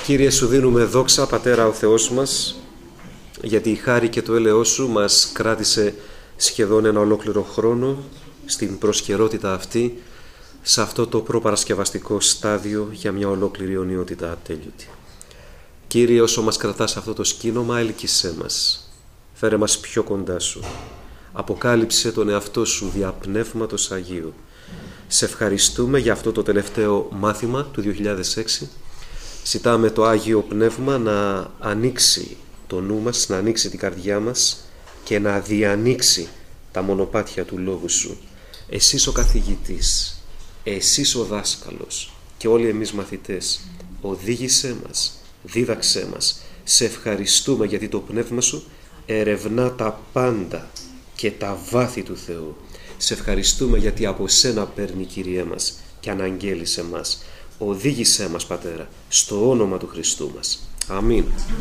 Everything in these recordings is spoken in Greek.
Κύριε, σου δίνουμε δόξα, Πατέρα ο Θεός μας, γιατί η χάρη και το έλεος σου μας κράτησε σχεδόν ένα ολόκληρο χρόνο στην προσκαιρότητα αυτή, σε αυτό το προπαρασκευαστικό στάδιο για μια ολόκληρη αιωνιότητα ατέλειωτη. Κύριε, όσο μας κρατάς αυτό το σκήνομα, έλκυσέ μας. Φέρε μας πιο κοντά σου. Αποκάλυψε τον εαυτό σου δια Πνεύματος Αγίου. Σε ευχαριστούμε για αυτό το τελευταίο μάθημα του 2006. Ζητάμε το Άγιο Πνεύμα να ανοίξει το νου μας, να ανοίξει την καρδιά μας και να διανοίξει τα μονοπάτια του Λόγου σου. Εσείς ο καθηγητής, εσείς ο δάσκαλος και όλοι εμείς μαθητές, οδήγησέ μας, δίδαξέ μας. Σε ευχαριστούμε γιατί το Πνεύμα σου ερευνά τα πάντα και τα βάθη του Θεού. Σε ευχαριστούμε γιατί από σένα παίρνει, Κύριέ μας, και αναγγέλει σε μας. Οδήγησέ μας, Πατέρα, στο όνομα του Χριστού μας. Αμήν.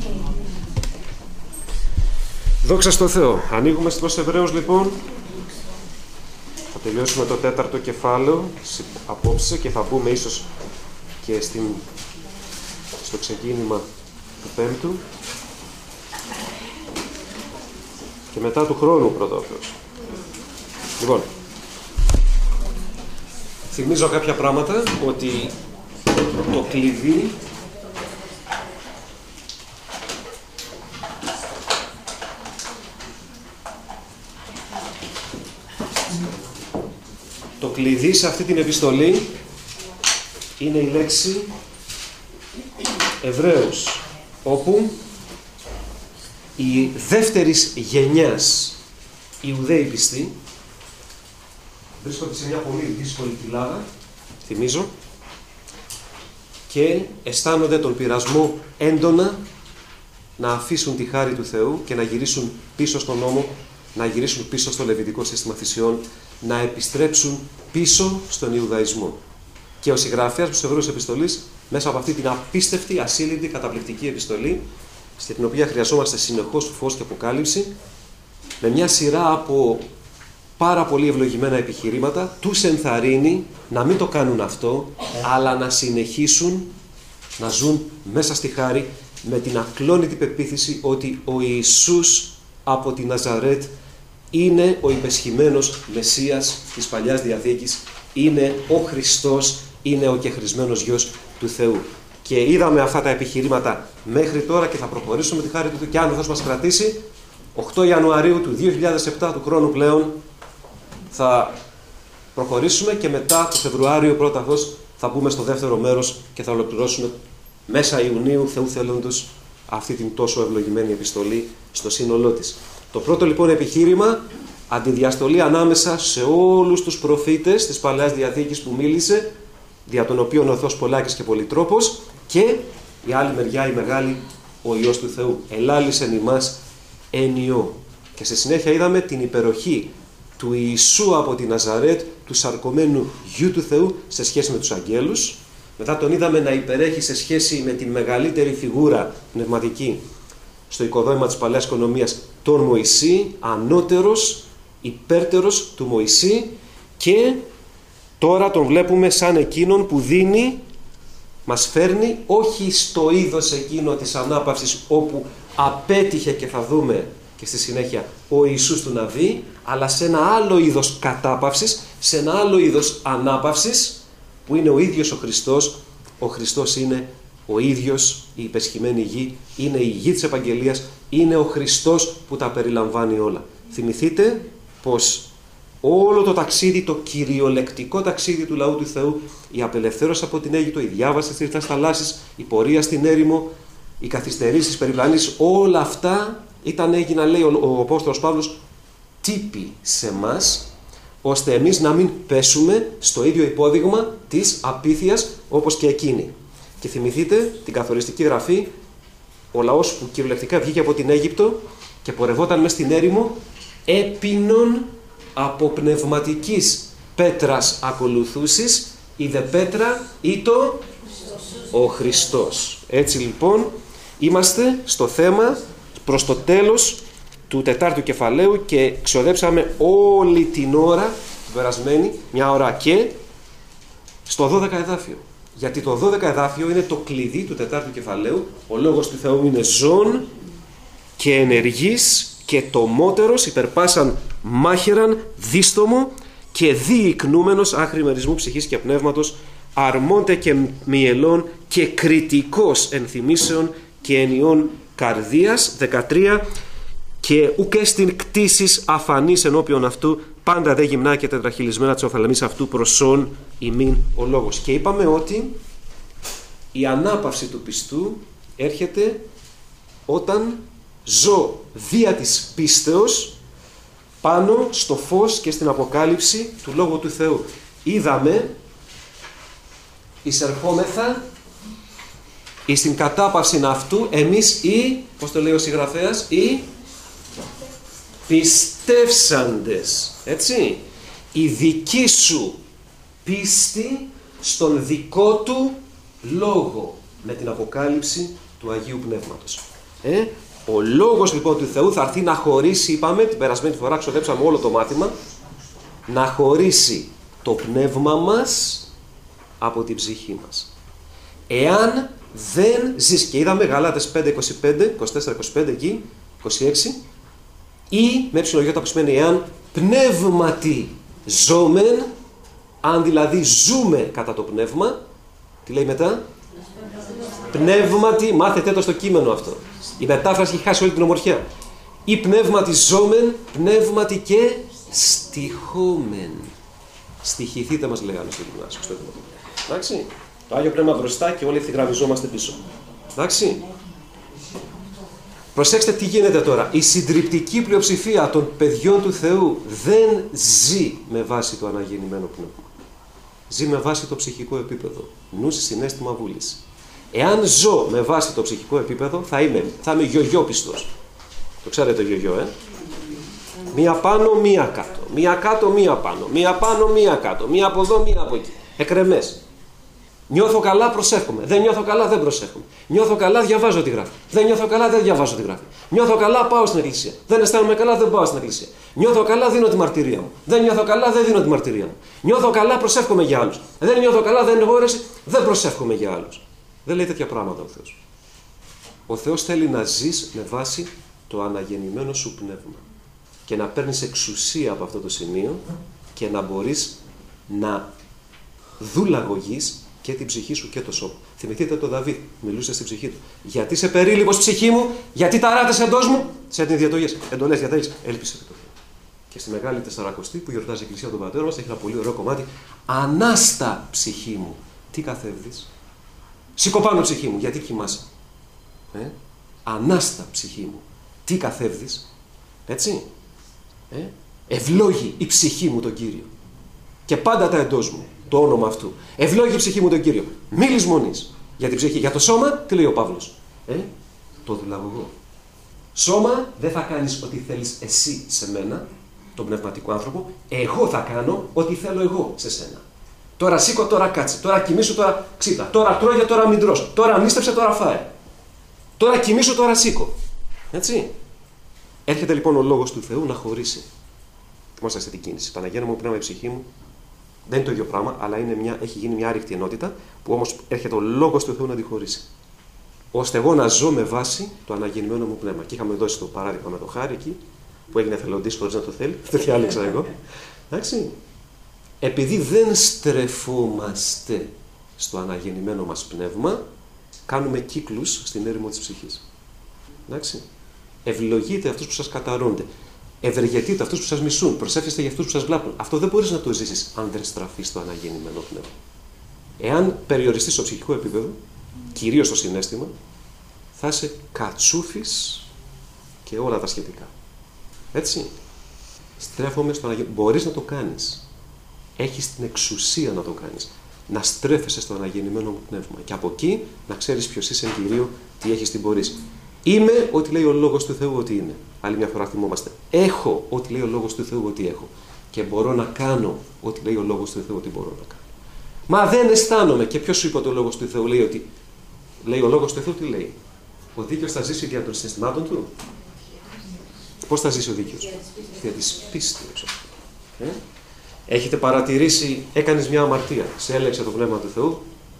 Δόξα στο Θεό. Ανοίγουμε στους Εβραίους λοιπόν. Θα τελειώσουμε το 4ο κεφάλαιο απόψε και θα μπούμε ίσως και στο ξεκίνημα του 5ου και μετά του χρόνου πρώτα ο Θεός. Λοιπόν, θυμίζω κάποια πράγματα, ότι το κλειδί σε αυτή την επιστολή είναι η λέξη Εβραίους, όπου οι δεύτερης γενιάς Ιουδαίοι πιστοί βρίσκονται σε μια πολύ δύσκολη κοιλάδα, θυμίζω, και αισθάνονται τον πειρασμό έντονα να αφήσουν τη χάρη του Θεού και να γυρίσουν πίσω στον νόμο, να γυρίσουν πίσω στο λεβιτικό σύστημα θυσιών, να επιστρέψουν πίσω στον Ιουδαϊσμό. Και ο συγγραφέας του Εβραίους επιστολής, μέσα από αυτή την απίστευτη, ασύλληπτη, καταπληκτική επιστολή, στην οποία χρειαζόμαστε συνεχώς φως και αποκάλυψη, με μια σειρά από πάρα πολύ ευλογημένα επιχειρήματα, τους ενθαρρύνει να μην το κάνουν αυτό, αλλά να συνεχίσουν να ζουν μέσα στη χάρη με την ακλόνητη πεποίθηση ότι ο Ιησούς από τη Ναζαρέτ είναι ο υπεσχημένος Μεσσίας της Παλιάς Διαθήκης, είναι ο Χριστός, είναι ο κεχρισμένος Γιος του Θεού. Και είδαμε αυτά τα επιχειρήματα μέχρι τώρα και θα προχωρήσουμε τη χάρη του Θεού, και αν ο Θεός μας κρατήσει, 8 Ιανουαρίου του 2007 του χρόνου πλέον θα προχωρήσουμε και μετά το Φεβρουάριο πρώτα Θεός θα μπούμε στο δεύτερο μέρος και θα ολοκληρώσουμε μέσα Ιουνίου, Θεού θέλοντος, αυτή την τόσο ευλογημένη επιστολή στο σύνολό της. Το πρώτο λοιπόν επιχείρημα, αντιδιαστολή ανάμεσα σε όλους τους προφήτες της Παλαιάς Διαθήκης που μίλησε, δια των οποίων ο Θεός πολλάκις και πολυτρόπος, και η άλλη μεριά η μεγάλη, ο Υιός του Θεού. Ελάλησεν ημάς εν Υιό. Και στη συνέχεια είδαμε την υπεροχή του Ιησού από τη Ναζαρέτ, του σαρκωμένου Γιου του Θεού, σε σχέση με τους αγγέλους. Μετά τον είδαμε να υπερέχει σε σχέση με την μεγαλύτερη φιγούρα πνευματική στο οικοδόμημα της Παλαιάς Οικονομίας, τον Μωυσή, ανώτερος, υπέρτερος του Μωυσή, και τώρα τον βλέπουμε σαν εκείνον που δίνει, μας φέρνει όχι στο είδος εκείνο της ανάπαυσης όπου απέτυχε, και θα δούμε και στη συνέχεια, ο Ιησούς του να δει, αλλά σε ένα άλλο είδος κατάπαυσης, σε ένα άλλο είδος ανάπαυσης που είναι ο ίδιος ο Χριστός. Ο Χριστός είναι ο ίδιος η υπεσχημένη γη, είναι η γη της Επαγγελίας, είναι ο Χριστός που τα περιλαμβάνει όλα. Θυμηθείτε πως όλο το ταξίδι, το κυριολεκτικό ταξίδι του λαού του Θεού, η απελευθέρωση από την Αίγυπτο, η διάβαση της Τρίτας Θαλάσσης, η πορεία στην έρημο, οι καθυστερήσεις, οι περιπλανήσεις, όλα αυτά έγιναν, λέει ο Απόστολος Παύλος, τύποι σε μας, ώστε εμείς να μην πέσουμε στο ίδιο υπόδειγμα της απίθειας όπως και εκείνοι. Και θυμηθείτε την καθοριστική γραφή, ο λαός που κυριολεκτικά βγήκε από την Αίγυπτο και πορευόταν μες στην έρημο, έπινον από πνευματικής πέτρας ακολουθούσεις, η δε πέτρα ήτο ο Χριστός. Έτσι λοιπόν είμαστε στο θέμα προς το τέλος του 4ου κεφαλαίου και ξοδέψαμε όλη την ώρα, την περασμένη, μια ώρα, και στο 12 εδάφιο. Γιατί το 12 εδάφιο είναι το κλειδί του 4ου κεφαλαίου. Ο λόγος του Θεού είναι ζών και ενεργής και τομότερος, υπερπάσαν μάχαιραν, δίστομο και διεικνούμενος άχρη μερισμού ψυχής και πνεύματος, αρμόντε και μυελών και κριτικός ενθυμήσεων και ενιών καρδίας. 13. Και ουκ εστιν κτήσεις αφανής ενώπιον αυτού, πάντα δε γυμνά και τετραχυλισμένα της οφθαλμής αυτού προσών ημίν ο λόγος. Και είπαμε ότι η ανάπαυση του πιστού έρχεται όταν ζω δια της πίστεως πάνω στο φως και στην αποκάλυψη του Λόγου του Θεού. Είδαμε, εισερχόμεθα εις την κατάπαυση αυτού εμείς πώς το λέει ο συγγραφέας, πιστεύσαντες, έτσι, η δική σου πίστη στον δικό του Λόγο με την αποκάλυψη του Αγίου Πνεύματος. Ο Λόγος λοιπόν του Θεού θα έρθει να χωρίσει, είπαμε την περασμένη φορά, ξοδέψαμε όλο το μάθημα, να χωρίσει το πνεύμα μας από την ψυχή μας. Εάν δεν ζεις, και είδαμε Γαλάτες 5:25, 24-25 εκεί, 26, ή με ψιλογιώτα που σημαίνει εάν πνεύματι ζώμεν, αν δηλαδή ζούμε κατά το πνεύμα, τι λέει μετά? Πνεύματι, μάθετε το στο κείμενο αυτό. Η μετάφραση έχει χάσει όλη την ομορφιά. Ή πνεύματι ζώμεν, πνεύματι και στοιχόμεν. Στοιχηθείτε μας λέγανε στο γυμνάσιο. Εντάξει. Το Άγιο Πνεύμα μπροστά και όλοι ευθυγραμμιζόμαστε πίσω. Εντάξει. Προσέξτε τι γίνεται τώρα. Η συντριπτική πλειοψηφία των παιδιών του Θεού δεν ζει με βάση το αναγεννημένο πνεύμα. Ζει με βάση το ψυχικό επίπεδο. Νους, συναίσθημα, βούληση. Εάν ζω με βάση το ψυχικό επίπεδο, θα είμαι γιογιόπιστος. Το ξέρετε το γιογιό, Μία πάνω, μία κάτω. Μία κάτω, μία πάνω. Μία πάνω, μία κάτω. Μία από εδώ, μία από εκεί. Εκρεμές. Νιώθω καλά, προσεύχομαι. Δεν νιώθω καλά, δεν προσεύχομαι. Νιώθω καλά, διαβάζω τη γράφη. Δεν νιώθω καλά, δεν διαβάζω τη γράφη. Νιώθω καλά, πάω στην εκκλησία. Δεν αισθάνομαι καλά, δεν πάω στην εκκλησία. Νιώθω καλά, δίνω τη μαρτυρία μου. Δεν νιώθω καλά, δεν δίνω τη μαρτυρία μου. Νιώθω καλά, προσεύχομαι για άλλους. Δεν νιώθω καλά, δεν έχω όρεξη, δεν προσεύχομαι για άλλους. Δεν λέει τέτοια πράγματα ο Θεός. Ο Θεός θέλει να ζεις με βάση το αναγεννημένο σου πνεύμα και να παίρνεις εξουσία από αυτό το σημείο και να μπορείς να δουλαγωγείς και την ψυχή σου και το σώμα. Θυμηθείτε τον Δαβίδ, μιλούσε στην ψυχή του. Γιατί σε περίληπος ψυχή μου, γιατί ταράτες εντός μου, σε την διατογές. Εντολές, διαταγές, έλπισε το Θεό. Και στη Μεγάλη Τεσσαρακοστή που γιορτάζει η Εκκλησία των Πατέρων μας έχει ένα πολύ ωραίο κομμάτι. Ανάστα ψυχή μου, τι καθεύδεις? Σήκω πάνω ψυχή μου, γιατί κοιμάσαι? Ανάστα ψυχή μου, τι καθεύδεις? Έτσι. Ευλόγη η ψυχή μου τον Κύριο. Και πάντα τα εντός μου, το όνομα αυτού. Ευλόγη η ψυχή μου τον Κύριο. Μη λησμονείς. Για την ψυχή, για το σώμα, τι λέει ο Παύλος? Το δουλαγωγό. Σώμα, δεν θα κάνεις ό,τι θέλεις εσύ σε μένα, τον πνευματικό άνθρωπο. Εγώ θα κάνω ό,τι θέλω εγώ σε σένα. Τώρα σήκω, τώρα κάτσε. Τώρα κοιμήσου, τώρα ξύπνα. Τώρα τρώγε, τώρα μην τρως. Τώρα νίστεψε, τώρα φάε. Τώρα κοιμήσου, τώρα σήκω. Έτσι. Έρχεται λοιπόν ο Λόγος του Θεού να χωρίσει. Θυμόσαστε την κίνηση. Παναγένω μου, πνεύμα η ψυχή μου. Δεν είναι το ίδιο πράγμα, αλλά έχει γίνει μια άρρηκτη ενότητα που όμως έρχεται ο Λόγος του Θεού να τη χωρίσει. Ώστε εγώ να ζω με βάση το αναγεννημένο μου πνεύμα. Και είχαμε δώσει το παράδειγμα με το Χάρη εκεί, που έγινε εθελοντής χωρίς να το θέλει. Το διάλεξα εγώ. Εντάξει. Επειδή δεν στρεφόμαστε στο αναγεννημένο μας πνεύμα, κάνουμε κύκλους στην έρημο της ψυχής. Εντάξει. Ευλογείτε αυτούς που σας καταρρώνται. Ευεργετείτε αυτούς που σας μισούν. Προσεύχεστε για αυτούς που σας βλάπτουν. Αυτό δεν μπορείς να το ζήσεις αν δεν στραφείς στο αναγεννημένο πνεύμα. Εάν περιοριστείς στο ψυχικό επίπεδο, κυρίως στο συναίσθημα, θα είσαι κατσούφης και όλα τα σχετικά. Έτσι. Στρέφομαι στο αναγεννημένο. Μπορείς να το κάνεις. Έχεις την εξουσία να το κάνεις. Να στρέφεσαι στο αναγεννημένο μου πνεύμα. Και από εκεί να ξέρεις ποιος είσαι εν Κυρίω, τι έχεις, τι μπορείς. Είμαι ό,τι λέει ο Λόγος του Θεού ότι είμαι. Άλλη μια φορά θυμόμαστε. Έχω ό,τι λέει ο Λόγος του Θεού ότι έχω. Και μπορώ να κάνω ό,τι λέει ο Λόγος του Θεού ότι μπορώ να κάνω. Μα δεν αισθάνομαι. Και ποιος σου είπε ότι ο Λόγος του Θεού λέει ότι. Λέει ο Λόγος του Θεού τι λέει? Ο δίκαιος θα ζήσει δια των συναισθημάτων του. Πώς θα ζήσει ο δίκαιος? Δια της πίστης. Έχετε παρατηρήσει, έκανες μια αμαρτία. Σε έλεξε το Πνεύμα του Θεού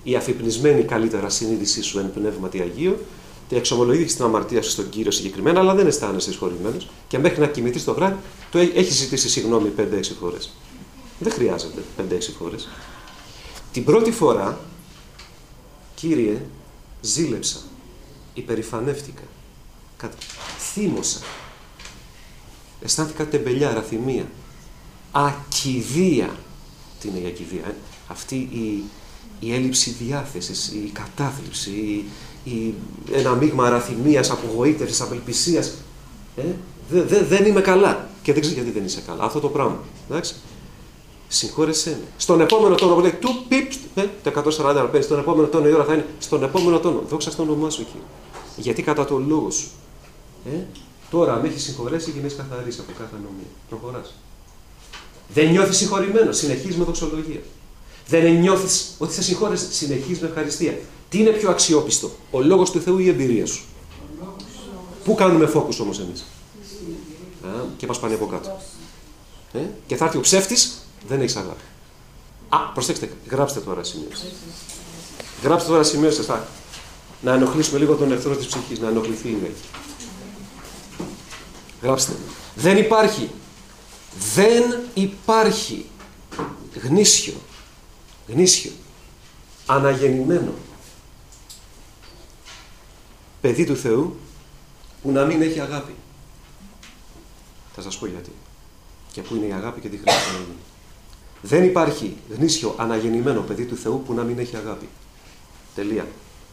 η αφυπνισμένη καλύτερα συνείδησή σου εν πνεύματι Αγίου, εξομολογήθηκες την αμαρτία σου στον Κύριο συγκεκριμένα, αλλά δεν αισθάνεσαι συγχωρημένος και μέχρι να κοιμηθείς το βράδυ, έχει ζητήσει συγγνώμη 5-6 φορές. Δεν χρειάζεται 5-6 φορές. Την πρώτη φορά, Κύριε, ζήλεψα, υπερηφανεύτηκα, θύμωσα, αισθάνθηκα τεμπελιά, ραθυμία, ακηδία. Τι είναι η ακηδία, Αυτή η έλλειψη διάθεσης, η κατάθλιψη, ένα μείγμα αραθυμίας, απογοήτευσης, απελπισίας. Δεν είμαι καλά. Και δεν ξέρεις γιατί δεν είσαι καλά. Αυτό το πράγμα. Εντάξει. Συγχώρεσέ με. Στον επόμενο τόνο που λέει του πιπ, το 140 να παίρνει, στον επόμενο τόνο η ώρα θα είναι στον επόμενο τόνο. Δόξα στο όνομά σου εκεί. Γιατί κατά το λόγο σου. Τώρα με έχει συγχωρέσει και με έχει καθαρίσει από κάθε ανομία. Προχωράς. Δεν νιώθεις συγχωρημένο, συνεχίζεις με δοξολογία. Δεν νιώθεις ότι θα συγχώρεσαι, συνεχίζεις με ευχαριστία. Τι είναι πιο αξιόπιστο, ο λόγος του Θεού ή η εμπειρία σου? Πού κάνουμε focus όμως εμείς? Και μας πάνε από κάτω. Και θα έρθει ο ψεύτης, δεν έχεις αγάπη. Προσέξτε, γράψτε τώρα σημείωσες. Γράψτε τώρα σημείωσες. Να ενοχλήσουμε λίγο τον εχθρό της ψυχής, να ενοχληθεί η μέγη. Γράψτε. Δεν υπάρχει γνήσιο, αναγεννημένο παιδί του Θεού που να μην έχει αγάπη. Θα σας πω γιατί. Και πού είναι η αγάπη και τι χρειάζεται να γίνει. Δεν υπάρχει γνήσιο, αναγεννημένο παιδί του Θεού που να μην έχει αγάπη. Τελεία.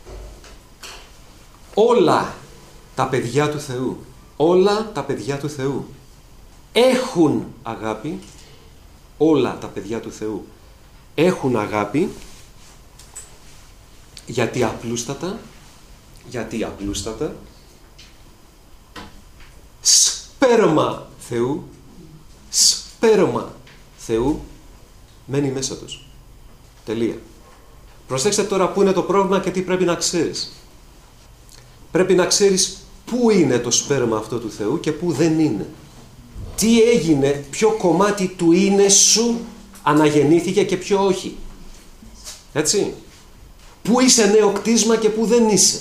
Όλα τα παιδιά του Θεού έχουν αγάπη. Όλα τα παιδιά του Θεού έχουν αγάπη γιατί απλούστατα σπέρμα Θεού μένει μέσα τους. Τελεία. Προσέξτε τώρα πού είναι το πρόβλημα και τι πρέπει να ξέρεις. Πρέπει να ξέρεις πού είναι το σπέρμα αυτό του Θεού και πού δεν είναι. Τι έγινε, ποιο κομμάτι του είναι σου αναγεννήθηκε και ποιο όχι. Έτσι. Πού είσαι νέο κτίσμα και πού δεν είσαι.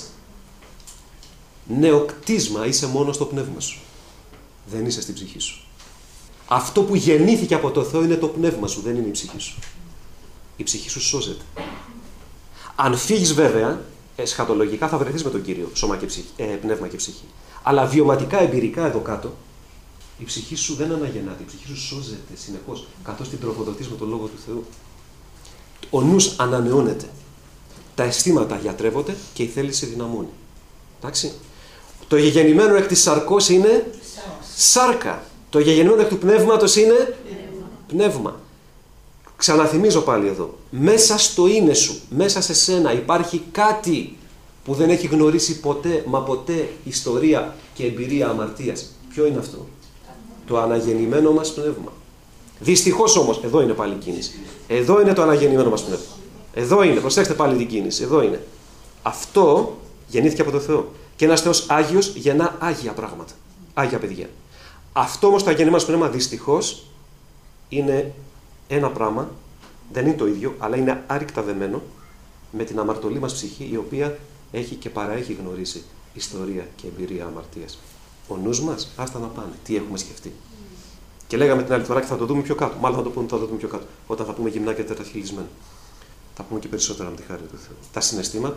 Νέο κτίσμα είσαι μόνο στο πνεύμα σου. Δεν είσαι στην ψυχή σου. Αυτό που γεννήθηκε από το Θεό είναι το πνεύμα σου, δεν είναι η ψυχή σου. Η ψυχή σου σώζεται. Αν φύγεις βέβαια, εσχατολογικά θα βρεθείς με τον Κύριο, σώμα και ψυχή, πνεύμα και ψυχή. Αλλά βιωματικά, εμπειρικά εδώ κάτω, η ψυχή σου δεν αναγεννάται, η ψυχή σου σώζεται συνεχώς, καθώς την τροφοδοτείς με τον Λόγο του Θεού. Ο νους ανανεώνεται. Τα αισθήματα γιατρεύονται και η θέληση δυναμώνει. Εντάξει. Το γεγεννημένο εκ της σαρκός είναι σάρκα. Το γεγεννημένο εκ του πνεύματος είναι πνεύμα. Ξαναθυμίζω πάλι εδώ. Μέσα στο είναι σου, μέσα σε σένα υπάρχει κάτι που δεν έχει γνωρίσει ποτέ, μα ποτέ ιστορία και εμπειρία αμαρτίας. Ποιο είναι αυτό? Το αναγεννημένο μας πνεύμα. Δυστυχώς όμως, εδώ είναι πάλι η κίνηση. Εδώ είναι το αναγεννημένο μας πνεύμα. Εδώ είναι, προσέξτε πάλι την κίνηση. Εδώ είναι. Αυτό γεννήθηκε από το Θεό. Και ένας Θεός Άγιος γεννά άγια πράγματα. Άγια παιδιά. Αυτό όμως το αναγεννημένο μας πνεύμα δυστυχώς είναι ένα πράγμα, δεν είναι το ίδιο, αλλά είναι άρρηκτα δεμένο με την αμαρτωλή μας ψυχή, η οποία έχει και παραέχει γνωρίσει ιστορία και εμπειρία αμαρτίας. Ο νους μας, άστα να πάνε. Τι έχουμε σκεφτεί. Και λέγαμε την άλλη φορά και θα το δούμε πιο κάτω. Μάλλον θα το δούμε πιο κάτω. Όταν θα πούμε γυμνά και τετραχυλισμένα. Θα πούμε και περισσότερα με τη χάρη του Θεού. Τα συναισθήματα,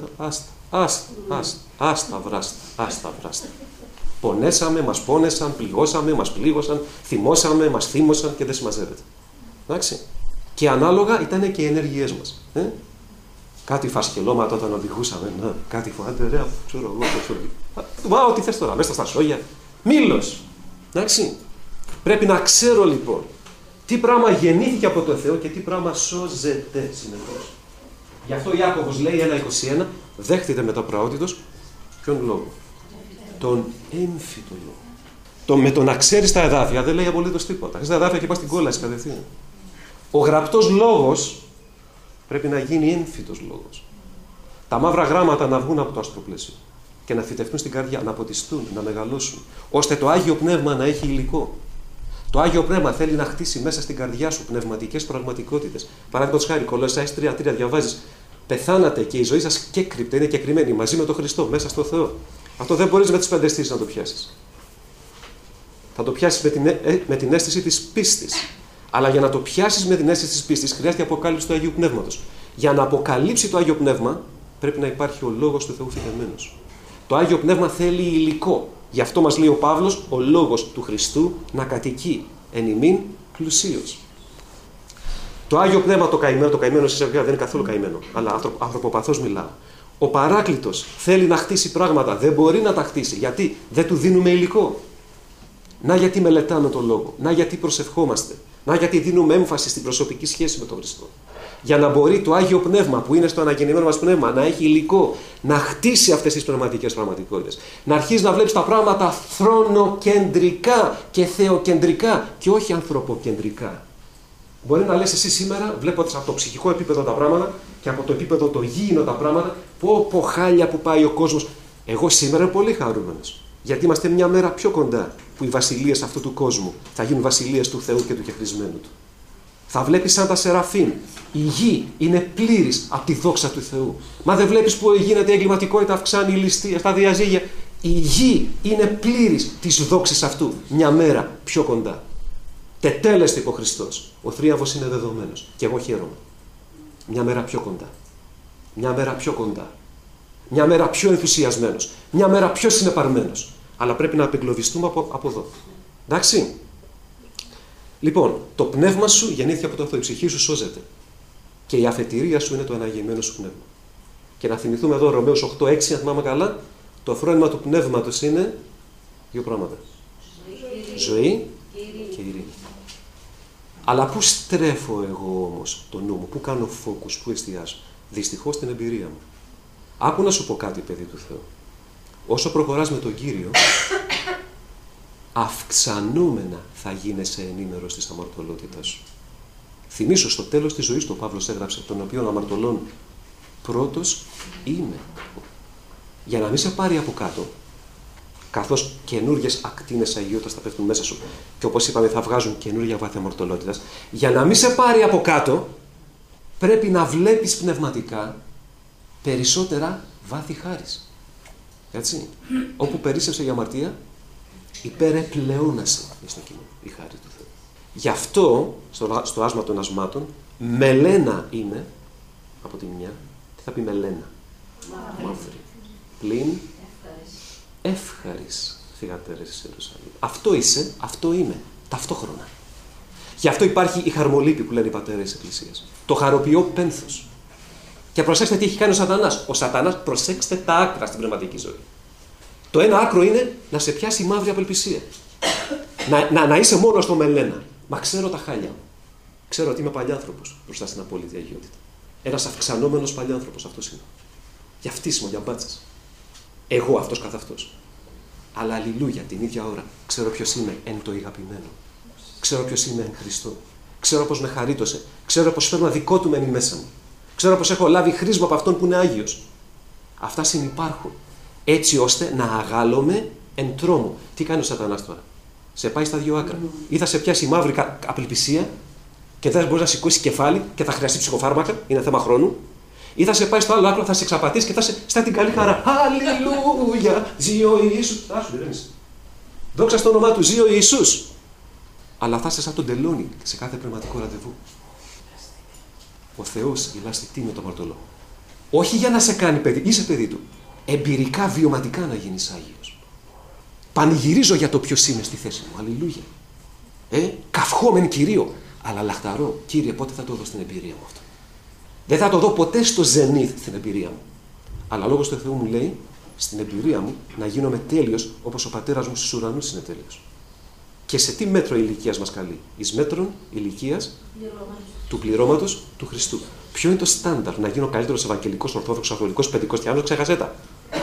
άστα βράστα. Πονέσαμε, μας πόνεσαν, πληγώσαμε, μας πλήγωσαν, θυμώσαμε, μας θύμωσαν και δεν συμμαζεύεται. Εντάξει. Και ανάλογα ήταν και οι ενέργειές μας. Κάτι φασκελώματα όταν οδηγούσαμε. Κάτι φοβάται, ρε, ξέρω εγώ. Ό,τι θες τώρα, μέσα στα σόγια. Μήλος. Εντάξει. Πρέπει να ξέρω λοιπόν τι πράγμα γεννήθηκε από το Θεό και τι πράγμα σώζεται συνεχώς. Γι' αυτό ο Ιάκωβος λέει 1.21, δέχτητε μετά πραότητος ποιον λόγο? Τον έμφυτο λόγο. Με το να ξέρεις τα εδάφια δεν λέει απολύτως τίποτα. Ξέρεις τα εδάφια και πας στην κόλαση κατευθείαν. Ο γραπτός λόγος πρέπει να γίνει έμφυτος λόγος. Τα μαύρα γράμματα να βγουν από το άστροπλαίσιο και να φυτευτούν στην καρδιά, να ποτιστούν, να μεγαλώσουν, ώστε το Άγιο Πνεύμα να έχει υλικό. Το Άγιο Πνεύμα θέλει να χτίσει μέσα στην καρδιά σου πνευματικές πραγματικότητες. Παράδειγμα χάρη, Κολοσσάης 3.3 διαβάζεις Πεθάνατε και η ζωή σας κέκρυπτε, είναι κεκριμένη μαζί με τον Χριστό, μέσα στο Θεό. Αυτό δεν μπορείς με τις 5 αισθήσεις να το πιάσεις. Θα το πιάσεις με την αίσθηση της πίστης. Αλλά για να το πιάσεις με την αίσθηση της πίστης, χρειάζεται η αποκάλυψη του Αγίου Πνεύματος. Για να αποκαλύψει το Άγιο Πνεύμα, πρέπει να υπάρχει ο Λόγος του Θεού φυτεμένος. Το Άγιο Πνεύμα θέλει υλικό. Γι' αυτό μας λέει ο Παύλος, ο Λόγος του Χριστού να κατοικεί εν ημίν πλουσίως. Το Άγιο Πνεύμα το καημένο σε δεν είναι καθόλου καημένο, αλλά ανθρωποπαθώς μιλάω. Ο Παράκλητος θέλει να χτίσει πράγματα, δεν μπορεί να τα χτίσει. Γιατί δεν του δίνουμε υλικό. Να γιατί μελετάμε τον Λόγο, να γιατί προσευχόμαστε, να γιατί δίνουμε έμφαση στην προσωπική σχέση με τον Χριστό. Για να μπορεί το Άγιο Πνεύμα που είναι στο αναγεννημένο μας πνεύμα να έχει υλικό, να χτίσει αυτές τις πνευματικές πραγματικότητες. Να αρχίσει να βλέπεις τα πράγματα θρονοκεντρικά και θεοκεντρικά και όχι ανθρωποκεντρικά. Μπορεί να λες εσύ σήμερα, βλέποντας από το ψυχικό επίπεδο τα πράγματα και από το επίπεδο το γήινο τα πράγματα, πω χάλια που πάει ο κόσμος. Εγώ σήμερα είμαι πολύ χαρούμενος. Γιατί είμαστε μια μέρα πιο κοντά που οι βασιλείες αυτού του κόσμου θα γίνουν βασιλείες του Θεού και του κεχρισμένου του. Θα βλέπεις σαν τα Σεραφείμ. Η γη είναι πλήρης από τη δόξα του Θεού. Μα δεν βλέπεις που γίνεται η εγκληματικότητα, αυξάνει η ληστεία, στα διαζύγια. Η γη είναι πλήρης της δόξης αυτού. Μια μέρα πιο κοντά. Τετέλεστε, είπε ο Χριστός. Ο θρίαμβος είναι δεδομένος. Και εγώ χαίρομαι. Μια μέρα πιο κοντά. Μια μέρα πιο κοντά. Μια μέρα πιο ενθουσιασμένος. Μια μέρα πιο συνεπαρμένος. Αλλά πρέπει να απεγκλωβιστούμε από εδώ. Εντάξει. Λοιπόν, το πνεύμα σου γεννήθηκε από το Θεό. Η ψυχή σου σώζεται. Και η αφετηρία σου είναι το αναγεννημένο σου πνεύμα. Και να θυμηθούμε εδώ Ρωμαίους 8:6, αν θυμάμαι καλά, το φρόνημα του πνεύματος είναι δύο πράγματα. Ζωή και ειρήνη. Αλλά πού στρέφω εγώ όμως το νου μου, πού κάνω focus, πού εστιάζω? Δυστυχώς στην εμπειρία μου. Άκου να σου πω κάτι, παιδί του Θεού. Όσο προχωράς με τον Κύριο, αυξανόμενα θα γίνεσαι ενήμερος της αμαρτωλότητας σου. Θυμήσου, στο τέλος της ζωής του ο Παύλος έγραψε, των οποίων αμαρτωλών πρώτος είμαι. Για να μην σε πάρει από κάτω, καθώς καινούργιες ακτίνες αγιότητας θα πέφτουν μέσα σου και όπως είπαμε θα βγάζουν καινούργια βάθη αμαρτωλότητας, για να μην σε πάρει από κάτω, πρέπει να βλέπεις πνευματικά περισσότερα βάθη χάρις. Έτσι. Όπου περίσσευσε η αμαρτία, υπερεπλεώνασε στο κοινό η χάρη του Θεού. Γι' αυτό, στο άσμα των ασμάτων, μελένα είναι, από τη μια, τι θα πει μελένα? Μαύρη. Πλην εύχαρης θυγατέρες της Ιερουσαλήμ. Αυτό είσαι, αυτό είμαι, ταυτόχρονα. Γι' αυτό υπάρχει η χαρμολύπη που λένε οι πατέρες της Εκκλησίας. Το χαροποιό πένθος. Και προσέξτε τι έχει κάνει ο Σατανάς. Ο Σατανάς, προσέξτε τα άκρα στην πνευματική ζωή. Το ένα άκρο είναι να σε πιάσει η μαύρη απελπισία. να είσαι μόνο στο μελένα. Μα ξέρω τα χάλια μου. Ξέρω ότι είμαι παλιάνθρωπος μπροστά στην απόλυτη αγιότητα. Ένας αυξανόμενος παλιάνθρωπος, αυτός είναι. Για φτύσιμο, για μπάτσες. Εγώ αυτός καθ' αυτός. Αλλά αλληλούια την ίδια ώρα. Ξέρω ποιος είμαι εν το ηγαπημένο. Ξέρω ποιος είμαι εν Χριστώ. Ξέρω πως με χαρίτωσε. Ξέρω πως φέρνω δικό του μένει μέσα μου. Ξέρω πως έχω λάβει χρήσμα από αυτόν που είναι Άγιος. Αυτά συνυπάρχουν. Έτσι ώστε να αγάλωμε εν τρόμο. Τι κάνει ο Σατανάς τώρα? Σε πάει στα δύο άκρα. Ή θα σε πιάσει η μαύρη απελπισία και δεν μπορεί να σηκώσει κεφάλι και θα χρειαστεί ψυχοφάρμακα, είναι θέμα χρόνου. Ή θα σε πάει στο άλλο άκρο, θα σε εξαπατήσει και θα σε στα την καλή χαρά. Αλληλούια! Ζει ο Ιησούς. Άσου, ηρέμησε. Δόξα στο όνομά του, ζει ο Ιησούς. Αλλά θα είσαι σαν τον τελώνη σε κάθε πνευματικό ραντεβού. Ο Θεός γελάσει τι με το αμαρτωλό. Όχι για να σε κάνει παιδί, είσαι παιδί του. Εμπειρικά, βιωματικά να γίνεις Άγιος. Πανηγυρίζω για το ποιος είμαι στη θέση μου. Αλληλούια. Καυχόμεν Κυρίω. Αλλά λαχταρώ. Κύριε, πότε θα το δω στην εμπειρία μου αυτό? Δεν θα το δω ποτέ στο ζενήθ στην εμπειρία μου. Αλλά λόγος του Θεού μου λέει, στην εμπειρία μου να γίνομαι τέλειος όπως ο πατέρας μου στους ουρανούς είναι τέλειος. Και σε τι μέτρο ηλικίας μας καλεί? Εις μέτρον ηλικίας του πληρώματος του Χριστού. Ποιο είναι το στάνταρ να γίνω καλύτερος Ευαγγελικός, Ορθόδοξος, Καθολικός, Πεντηκοστιανός? Ξέχασέ τα.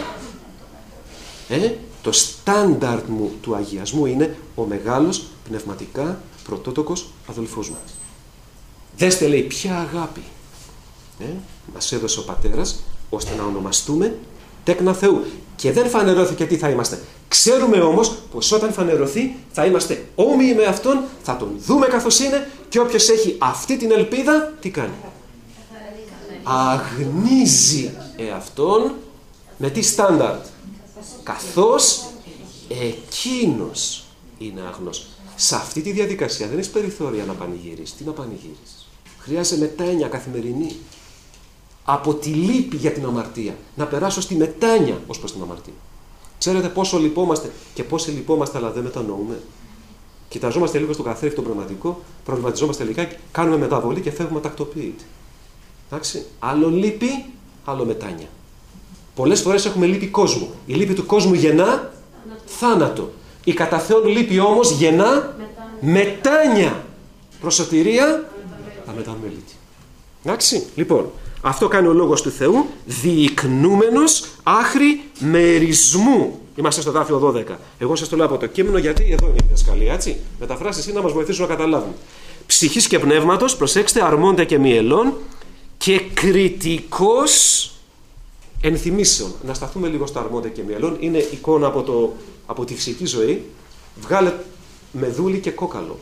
Το στάνταρ μου του αγιασμού είναι ο μεγάλος πνευματικά πρωτότοκος αδελφός μου. Δέστε, λέει, ποια αγάπη μας έδωσε ο Πατέρας ώστε να ονομαστούμε τέκνα Θεού. Και δεν φανερώθηκε τι θα είμαστε. Ξέρουμε όμως πως όταν φανερωθεί θα είμαστε όμοιοι με Αυτόν, θα Τον δούμε καθώς είναι και όποιος έχει αυτή την ελπίδα, τι κάνει? αγνίζει εαυτόν με τι στάνταρτ? Καθώς εκείνος είναι αγνός. Σε αυτή τη διαδικασία δεν έχεις περιθώρια να πανηγυρίσεις. Τι να πανηγυρίσεις? Χρειάζεται μετάνοια καθημερινή. Από τη λύπη για την αμαρτία να περάσω στη μετάνοια ως προς την αμαρτία. Ξέρετε πόσο λυπόμαστε και πόσοι λυπόμαστε, αλλά δεν μετανοούμε. Κοιταζόμαστε λίγο στο καθρέφτη το πνευματικό, προβληματιζόμαστε λιγάκι, κάνουμε μεταβολή και φεύγουμε τακτοποιητοί. Εντάξει. Άλλο λύπη, άλλο μετάνοια. Πολλές φορές έχουμε λύπη κόσμου. Η λύπη του κόσμου γεννά θάνατο. Η κατά Θεόν λύπη όμως γεννά μετάνοια. Προς σωτηρία, αμεταμέλητη. Εντάξει. Λοιπόν, αυτό κάνει ο Λόγος του Θεού, διεικνούμενος άχρη μερισμού. Είμαστε στο δάφιο 12. Εγώ σας το λέω από το κείμενο, γιατί εδώ είναι η διδασκαλία, έτσι. Μεταφράσεις είναι να μας βοηθήσουν να καταλάβουμε. Ψυχής και πνεύματος, προσέξτε, αρμόνται και μυελών και κριτικός ενθυμήσεων. Να σταθούμε λίγο στα αρμόνται και μυελών. Είναι εικόνα από τη φυσική ζωή. Βγάλε μεδούλι και κόκαλο.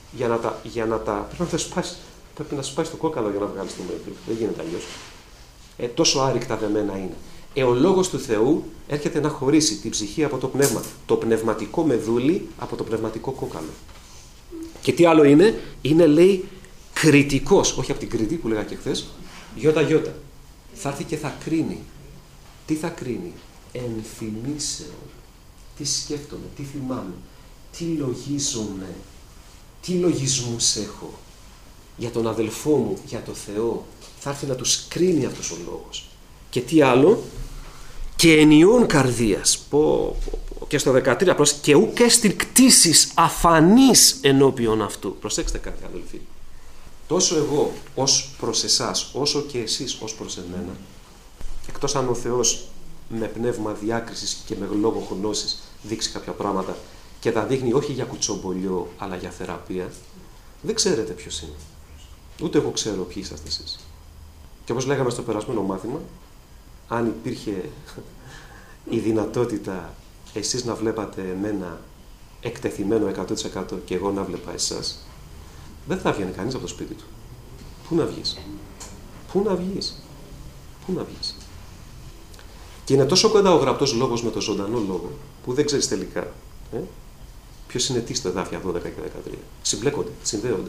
Πρέπει να σπάσει το κόκαλο για να βγάλει το μεδούλι. Δεν γίνεται αλλιώς. Τόσο άρρηκτα δεμένα είναι. Ο Λόγος του Θεού έρχεται να χωρίσει την ψυχή από το πνεύμα. Το πνευματικό μεδούλι από το πνευματικό κόκαλο. Και τι άλλο είναι? Είναι, λέει, κριτικός. Όχι από την Κρήτη που λέγα και χθες. Γιώτα. Θα έρθει και θα κρίνει. Τι θα κρίνει? Ενθυμήσεων. Τι σκέφτομαι, τι θυμάμαι, τι λογίζομαι, τι λογισμούς έχω για τον αδελφό μου, για το Θεό. Θα έρθει να τους κρίνει αυτός ο Λόγος. Και τι άλλο? Και ενιών καρδίας. Και στο 13, και ουκ εστιν κτήσεις αφανής ενώπιον αυτού. Προσέξτε κάτι, αδελφοί. Τόσο εγώ ως προς εσάς, όσο και εσείς ως προς εμένα, εκτός αν ο Θεός με πνεύμα διάκρισης και με λόγο γνώσης δείξει κάποια πράγματα και τα δείχνει όχι για κουτσομπολιό αλλά για θεραπεία, δεν ξέρετε ποιος είναι. Ούτε εγώ ξέρω ποιοι είσαστε εσείς. Και όπως λέγαμε στο περασμένο μάθημα, αν υπήρχε η δυνατότητα εσείς να βλέπατε εμένα εκτεθειμένο 100% και εγώ να βλέπα εσάς, δεν θα βγαίνει κανείς από το σπίτι του. Πού να βγεις? Πού να βγεις? Πού να βγεις? Και είναι τόσο κοντά ο γραπτός λόγος με το ζωντανό λόγο, που δεν ξέρεις τελικά ποιος είναι τι στο εδάφια 12 και 13. Συμπλέκονται, συνδέονται.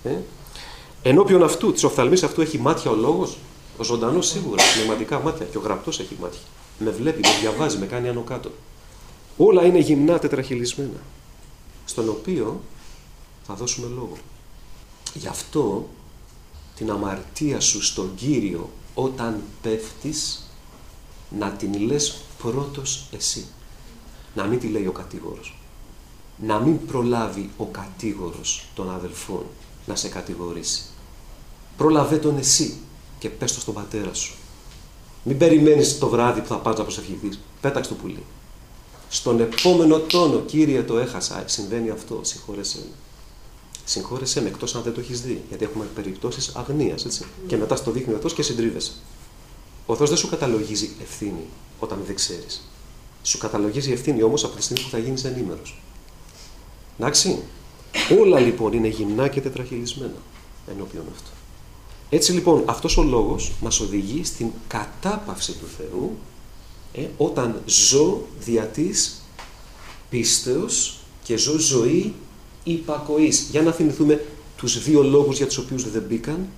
Ενώπιον αυτού, της οφθαλμής αυτού, έχει μάτια ο λόγος. Ο ζωντανός σίγουρα, πνευματικά μάτια. Και ο γραπτός έχει μάτια. Με βλέπει, με διαβάζει, με κάνει άνω κάτω. Όλα είναι γυμνά τετραχυλισμένα. Στον οποίο θα δώσουμε λόγο. Γι' αυτό την αμαρτία σου στον Κύριο όταν πέφτεις, να την λες πρώτος εσύ. Να μην τη λέει ο κατήγορος. Να μην προλάβει ο κατήγορος των αδελφών να σε κατηγορήσει. Πρόλαβε τον εσύ και πες το στον πατέρα σου. Μην περιμένεις το βράδυ που θα πας να προσευχηθείς. Πέταξε το πουλί. Στον επόμενο τόνο, Κύριε, το έχασα. Συμβαίνει αυτό. Συγχώρεσέ με. Συγχώρεσέ με, εκτός αν δεν το έχεις δει. Γιατί έχουμε περιπτώσεις αγνίας, έτσι. Και μετά στο δείχνει ο Θεός και συντρίβεσαι. Ο Θεός δεν σου καταλογίζει ευθύνη όταν δεν ξέρεις. Σου καταλογίζει ευθύνη όμως από τη στιγμή που θα γίνεις ενήμερος. Εντάξει. Όλα λοιπόν είναι γυμνά και τετραχυλισμένα ενώπιον αυτού. Έτσι λοιπόν αυτός ο λόγος μας οδηγεί στην κατάπαυση του Θεού όταν ζω δια της πίστεως και ζω ζωή υπακοής. Για να θυμηθούμε τους δύο λόγους για τους οποίους δεν μπήκαν.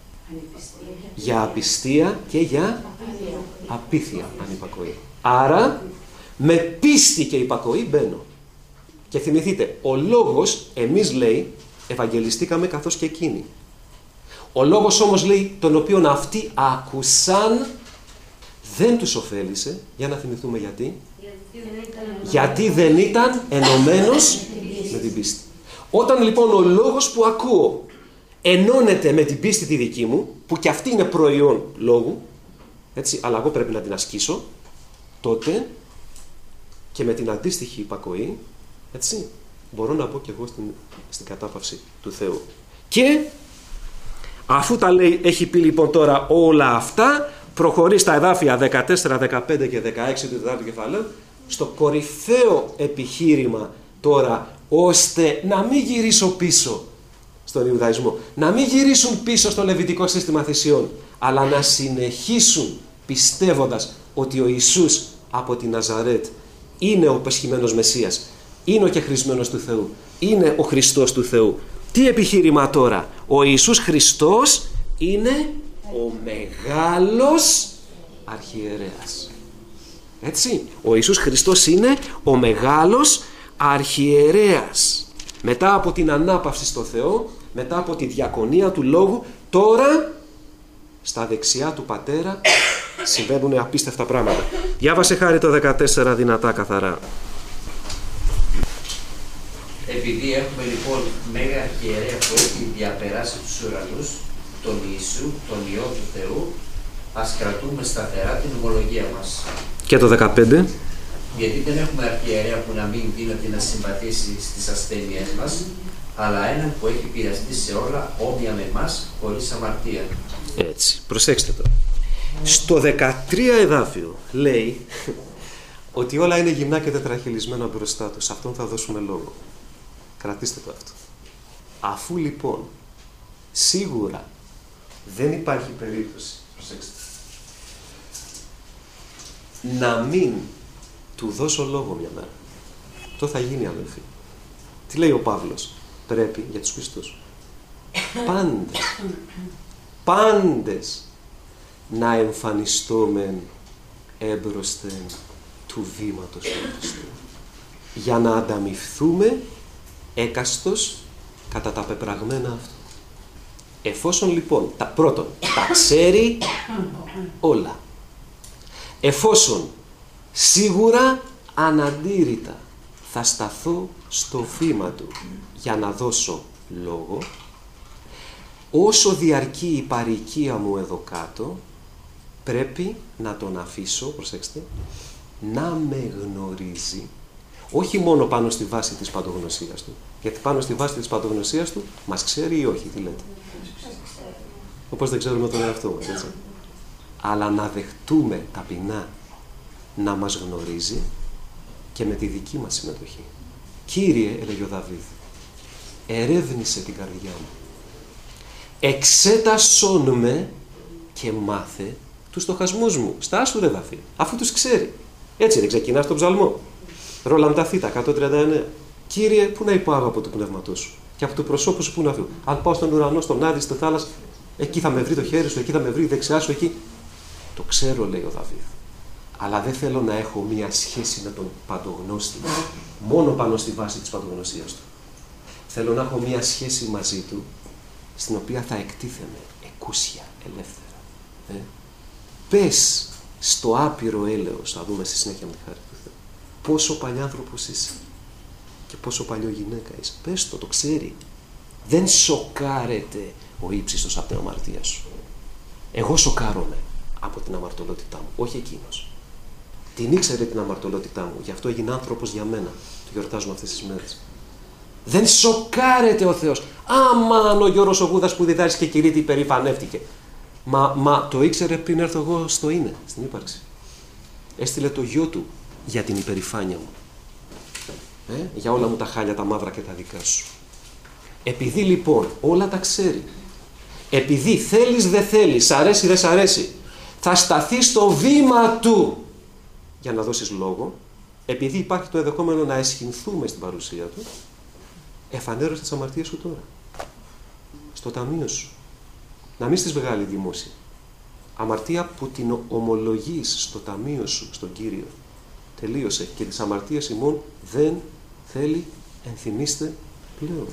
Για απιστία και για απίθεια ανυπακοή. Άρα με πίστη και υπακοή μπαίνω. Και θυμηθείτε, ο λόγος, εμείς λέει, ευαγγελιστήκαμε καθώς και εκείνοι. Ο λόγος όμως λέει, τον οποίον αυτοί άκουσαν, δεν τους ωφέλησε. Για να θυμηθούμε γιατί. Γιατί δεν ήταν ενωμένος με την πίστη. Όταν λοιπόν ο λόγος που ακούω ενώνεται με την πίστη τη δική μου, που και αυτή είναι προϊόν λόγου, έτσι, αλλά εγώ πρέπει να την ασκήσω, τότε και με την αντίστοιχη υπακοή, έτσι, μπορώ να πω και εγώ στην κατάπαυση του Θεού. Και αφού τα λέει, έχει πει λοιπόν τώρα όλα αυτά, προχωρεί στα εδάφια 14, 15 και 16 του 4ου κεφαλαίου, στο κορυφαίο επιχείρημα τώρα, ώστε να μην γυρίσω πίσω στον Ιουδαϊσμό, να μην γυρίσουν πίσω στο λεβιτικό σύστημα θυσιών, αλλά να συνεχίσουν πιστεύοντας ότι ο Ιησούς από τη Ναζαρέτ είναι ο πεσχημένος Μεσσίας, είναι ο κεχρισμένος του Θεού, είναι ο Χριστός του Θεού. Τι επιχείρημα τώρα? Ο Ιησούς Χριστός είναι ο μεγάλος αρχιερέας. Έτσι, ο Ιησούς Χριστός είναι ο μεγάλος αρχιερέας. Μετά από την ανάπαυση στο Θεό, μετά από τη διακονία του Λόγου, τώρα στα δεξιά του Πατέρα συμβαίνουν απίστευτα πράγματα. Διάβασε Χάρη το 14 δυνατά, καθαρά. Επειδή έχουμε λοιπόν μέγα αρχιερέα που έχει διαπεράσει τους ουρανούς, τον Ιησού, τον Υιό του Θεού, ας κρατούμε σταθερά την ομολογία μας. Και το 15. Γιατί δεν έχουμε αρχιερέα που να μην δύναται να συμπαθήσει στις ασθένειές μας, αλλά έναν που έχει πειραστεί σε όλα όμοια με εμάς, χωρίς αμαρτία. Έτσι, προσέξτε το. Στο 13 εδάφιο λέει ότι όλα είναι γυμνά και τετραχυλισμένα μπροστά του. Σε αυτόν θα δώσουμε λόγο. Κρατήστε το αυτό. Αφού λοιπόν σίγουρα δεν υπάρχει περίπτωση, προσέξτε, να μην του δώσω λόγο μια μέρα, το θα γίνει, αδελφοί. Τι λέει ο Παύλος? Πρέπει για τους πιστούς πάντες να εμφανιστόμεν έμπροσθεν του βήματος του Χριστού, για να ανταμοιφθούμε έκαστος κατά τα πεπραγμένα αυτού. Εφόσον λοιπόν πρώτον τα ξέρει όλα, εφόσον σίγουρα αναντήρητα θα σταθώ στο βήμα του για να δώσω λόγο, όσο διαρκεί η παροικία μου εδώ κάτω, πρέπει να τον αφήσω, προσέξτε, να με γνωρίζει, όχι μόνο πάνω στη βάση της παντογνωσίας του, γιατί πάνω στη βάση της παντογνωσίας του μας ξέρει ή όχι, τι λέτε? Όπως δεν ξέρουμε τον εαυτό μας, έτσι. Αλλά να δεχτούμε ταπεινά να μας γνωρίζει και με τη δική μας συμμετοχή. Κύριε, έλεγε ο Δαβίδ, ερεύνησε την καρδιά μου, εξέτασον με και μάθε τους στοχασμούς μου. Στάσου ρε Δαβίδ, αφού τους ξέρει. Έτσι δεν ξεκινάς τον ψαλμό? Ρόλαμ τα θήτα, 139. Κύριε, πού να υπάγω από το πνεύματό σου και από το προσώπου σου πού να φύγω? Αν πάω στον ουρανό, στον Άδη, στη θάλασσα, εκεί θα με βρει το χέρι σου, εκεί θα με βρει η δεξιά σου, εκεί. Το ξέρω, λέει ο Δαβίδ. Αλλά δεν θέλω να έχω μία σχέση με τον παντογνώστη μόνο πάνω στη βάση της παντογνωσίας του. Θέλω να έχω μία σχέση μαζί του, στην οποία θα εκτίθεμαι εκούσια, ελεύθερα. Πες στο άπειρο έλεος, θα δούμε στη συνέχεια με τη χάρη του Θεού, πόσο παλιάνθρωπος είσαι και πόσο παλιό γυναίκα είσαι. Πες το ξέρει. Δεν σοκάρεται ο ύψιστος από την αμαρτία σου. Εγώ σοκάρομαι από την αμαρτωλότητά μου, όχι εκείνος. Την ήξερε την αμαρτωλότητά μου, γι' αυτό έγινε άνθρωπος για μένα. Το γιορτάζουμε αυτές τις μέρες. Δεν σοκάρεται ο Θεός. Αμάν ο Γιώργος ο Γούδας που διδάσκει και κηρύττει υπερηφανεύτηκε. Μα το ήξερε πριν έρθω εγώ στο είναι, στην ύπαρξη. Έστειλε το γιο του για την υπερηφάνεια μου. Για όλα μου τα χάλια, τα μαύρα και τα δικά σου. Επειδή λοιπόν όλα τα ξέρει, επειδή θέλεις δεν θέλεις, σ' αρέσει δεν σ' αρέσει, θα σταθεί στο βήμα του για να δώσεις λόγο, επειδή υπάρχει το ενδεχόμενο να αισχυνθούμε στην παρουσία του, εφανέρωσε τις αμαρτίες σου τώρα. Στο ταμείο σου. Να μην στις βγάλει δημόσια. Αμαρτία που την ομολογείς στο ταμείο σου, στον Κύριο. Τελείωσε. Και τις αμαρτίες ημών δεν θέλει ενθυμίστε πλέον.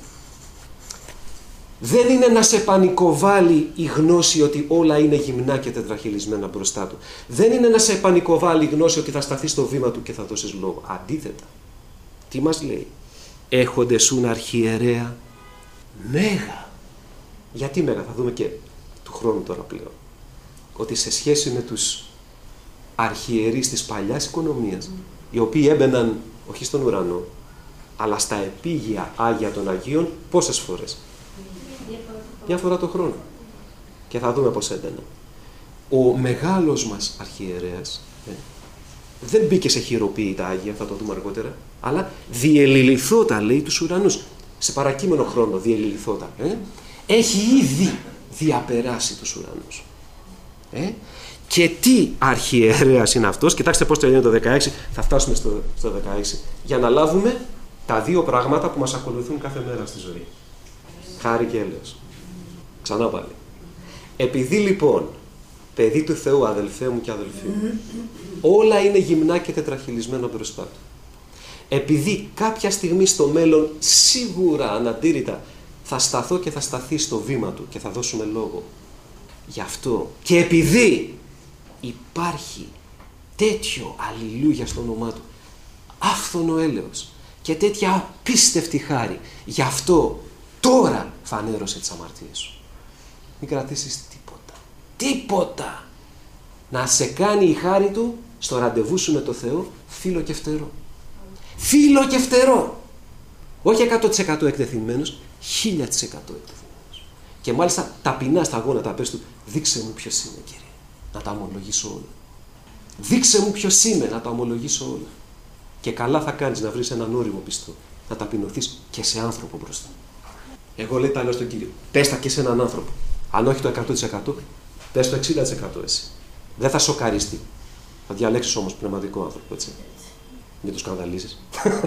Δεν είναι να σε πανικοβάλει η γνώση ότι όλα είναι γυμνά και τετραχυλισμένα μπροστά του. Δεν είναι να σε πανικοβάλει η γνώση ότι θα σταθεί στο βήμα του και θα δώσεις λόγο. Αντίθετα. Τι μας λέει? Έχονται σουν αρχιερέα μέγα. Γιατί μέγα? Θα δούμε και του χρόνου τώρα πλέον. Ότι σε σχέση με τους αρχιερείς της παλιάς οικονομίας, οι οποίοι έμπαιναν όχι στον ουρανό, αλλά στα επίγεια Άγια των Αγίων, πόσες φορές? Μια φορά το χρόνο. Και θα δούμε πώς έμπαιναν. Ο μεγάλος μας αρχιερέας δεν μπήκε σε χειροποίητα Άγια, θα το δούμε αργότερα, αλλά διελιληθώτα, λέει, τους ουρανούς. Σε παρακείμενο χρόνο διελιληθώτα. Έχει ήδη διαπεράσει τους ουρανούς. Και τι αρχιερέας είναι αυτός? Κοιτάξτε πώς τελειώνει το 16, θα φτάσουμε στο 16, για να λάβουμε τα δύο πράγματα που μας ακολουθούν κάθε μέρα στη ζωή. Χάρη και έλεος. Ξανά πάλι. Επειδή λοιπόν, παιδί του Θεού, αδελφέ μου και αδελφοί μου, όλα είναι γυμνά και τετραχυλισμένα μπροστά του. Επειδή κάποια στιγμή στο μέλλον σίγουρα αναντήρητα θα σταθώ και θα σταθεί στο βήμα του και θα δώσουμε λόγο. Γι' αυτό και επειδή υπάρχει τέτοιο αλληλούια στο όνομά του, άφθονο έλεος και τέτοια απίστευτη χάρη, γι' αυτό τώρα φανέρωσε τις αμαρτίες σου. Μην κρατήσεις τίποτα. Τίποτα. Να σε κάνει η χάρη του στο ραντεβού σου με το Θεό φύλλο και φτερό. Φύλλο και φτερό. Όχι 100% εκτεθειμένος, 1000% εκτεθειμένος. Και μάλιστα ταπεινά στα γόνατα πες του, δείξε μου ποιος είμαι, Κύριε, να τα ομολογήσω όλα. Δείξε μου ποιος είμαι, να τα ομολογήσω όλα. Και καλά θα κάνεις να βρεις έναν όριμο πιστό, να ταπεινωθείς και σε άνθρωπο μπροστά. Εγώ λέει τα λέω στον Κύριο, πες τα και σε έναν άνθρωπο. Αν όχι το 100%, πες το 60% εσύ. Δεν θα σοκαριστεί. Θα διαλέξεις όμως πνευματικό άνθρωπο, έτσι. Μην το σκανδαλίσεις.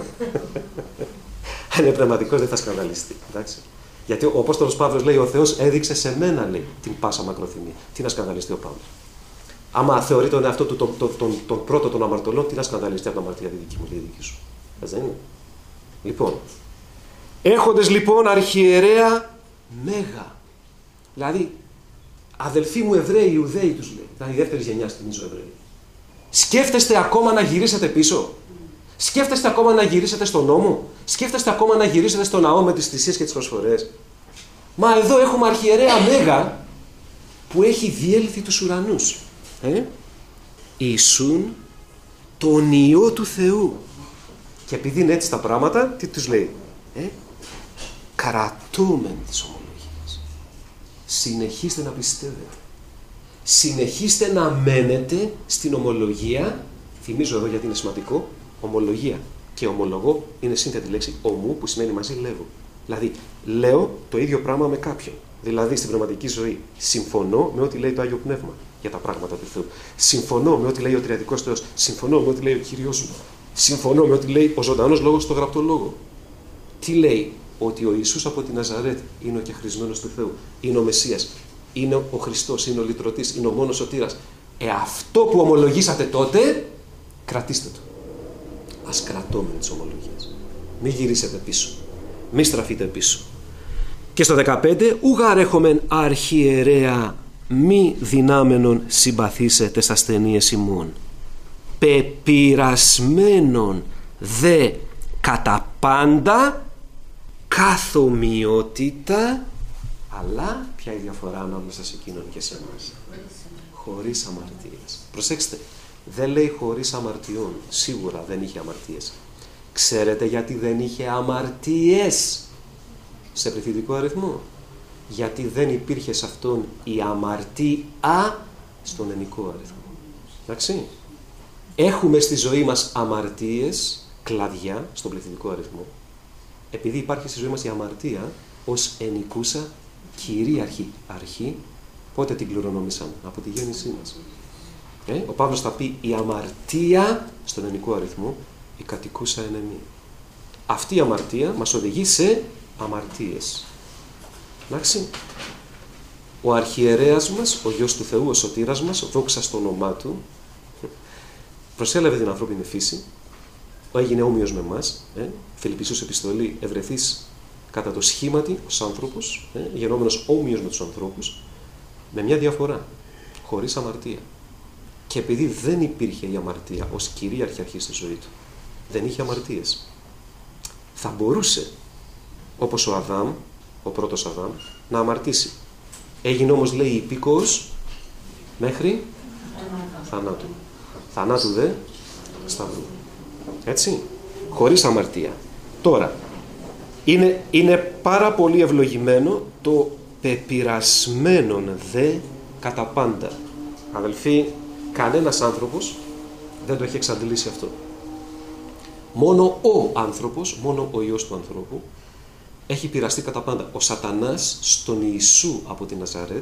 Αν είναι πνευματικός δεν θα σκανδαλιστεί. Εντάξει. Γιατί ο Απόστολος Παύλος λέει: ο Θεός έδειξε σε μένα, λέει, την πάσα μακροθυμία. Τι να σκανδαλιστεί ο Παύλος? Άμα θεωρεί τον εαυτό του τον πρώτο των αμαρτωλών, τι να σκανδαλιστεί από την αμαρτία τη δική μου, τη δική σου? Δεν είναι? Λοιπόν, έχοντες λοιπόν αρχιερέα μέγα. Δηλαδή, αδελφοί μου Εβραίοι, Ιουδαίοι τους λέει. Ήταν η δεύτερη γενιά στην Ίσο Εβραίοι. Σκέφτεστε ακόμα να γυρίσετε πίσω? Σκέφτεστε ακόμα να γυρίσετε στον νόμο? Σκέφτεστε ακόμα να γυρίσετε στο ναό με τις θυσίες και τις προσφορές? Μα εδώ έχουμε αρχιερέα μέγα που έχει διέλθει τους ουρανούς. Ιησούν τον Υιό του Θεού. Και επειδή είναι έτσι τα πράγματα, τι τους λέει? Κρατούμεν τις ομολογίες. Συνεχίστε να πιστεύετε. Συνεχίστε να μένετε στην ομολογία. Θυμίζω εδώ γιατί είναι σημαντικό. Ομολογία και ομολογώ είναι σύνθετη λέξη ομού, που σημαίνει μαζί λέγω. Δηλαδή, λέω το ίδιο πράγμα με κάποιον. Δηλαδή, στην πνευματική ζωή, συμφωνώ με ό,τι λέει το Άγιο Πνεύμα για τα πράγματα του Θεού. Συμφωνώ με ό,τι λέει ο Τριαδικός Θεός. Συμφωνώ με ό,τι λέει ο Κύριος μου. Συμφωνώ με ό,τι λέει ο ζωντανός λόγος στο γραπτό λόγο. Τι λέει? Ότι ο Ιησούς από τη Ναζαρέτ είναι ο κεχρισμένος του Θεού. Είναι ο Μεσσίας. Είναι ο Χριστός. Είναι ο Λυτρωτής. Είναι ο μόνος σωτήρας. Αυτό που ομολογήσατε τότε, κρατήστε το. Ας κρατώμε τις ομολογίες. Μην γυρίσετε πίσω. Μην στραφείτε πίσω. Και στο 15, ούγαρ έχομεν αρχιερέα μη δυνάμενον συμπαθήσετε στα ασθενείες ημών. Πεπειρασμένον δε κατά πάντα καθομοιότητα, αλλά ποια η διαφορά ανάμεσα σε εκείνον και σε εμάς? Χωρίς αμαρτίες. Προσέξτε, δεν λέει χωρίς αμαρτιών. Σίγουρα δεν είχε αμαρτίες. Ξέρετε γιατί δεν είχε αμαρτίες σε πληθυντικό αριθμό? Γιατί δεν υπήρχε σε αυτόν η αμαρτία στον ενικό αριθμό. Εντάξει. Έχουμε στη ζωή μας αμαρτίες, κλαδιά, στον πληθυντικό αριθμό. Επειδή υπάρχει στη ζωή μας η αμαρτία ως ενικούσα κυρίαρχη αρχή, πότε την κληρονομήσαμε? Από τη γέννησή μας. Ο Παύλος θα πει η αμαρτία στον ενικό αριθμό, η κατοικούσα εν εμεί. Αυτή η αμαρτία μας οδηγεί σε αμαρτίες. Εντάξει. Ο αρχιερέας μας, ο Υιός του Θεού, ο σωτήρας μας, δόξα στο όνομά του, προσέλαβε την ανθρώπινη φύση, έγινε όμοιος με εμάς, Φιλιππισίους επιστολή, ευρεθείς κατά το σχήματι ως άνθρωπος, γενόμενος όμοιος με τους ανθρώπους, με μια διαφορά, χωρίς αμαρτία. Και επειδή δεν υπήρχε η αμαρτία ως κυρίαρχη αρχή στη ζωή του, δεν είχε αμαρτίες, θα μπορούσε, όπως ο Αδάμ, ο πρώτος Αδάμ, να αμαρτήσει. Έγινε όμως, λέει, υπήκοος μέχρι θανάτου. Θανάτου δε σταυρού. Έτσι, χωρίς αμαρτία. Τώρα, είναι πάρα πολύ ευλογημένο το πεπειρασμένον δε κατά πάντα. Αδελφοί, κανένας άνθρωπος δεν το έχει εξαντλήσει αυτό. Μόνο ο άνθρωπος, μόνο ο Υιός του ανθρώπου έχει πειραστεί κατά πάντα. Ο Σατανάς στον Ιησού από τη Ναζαρέτ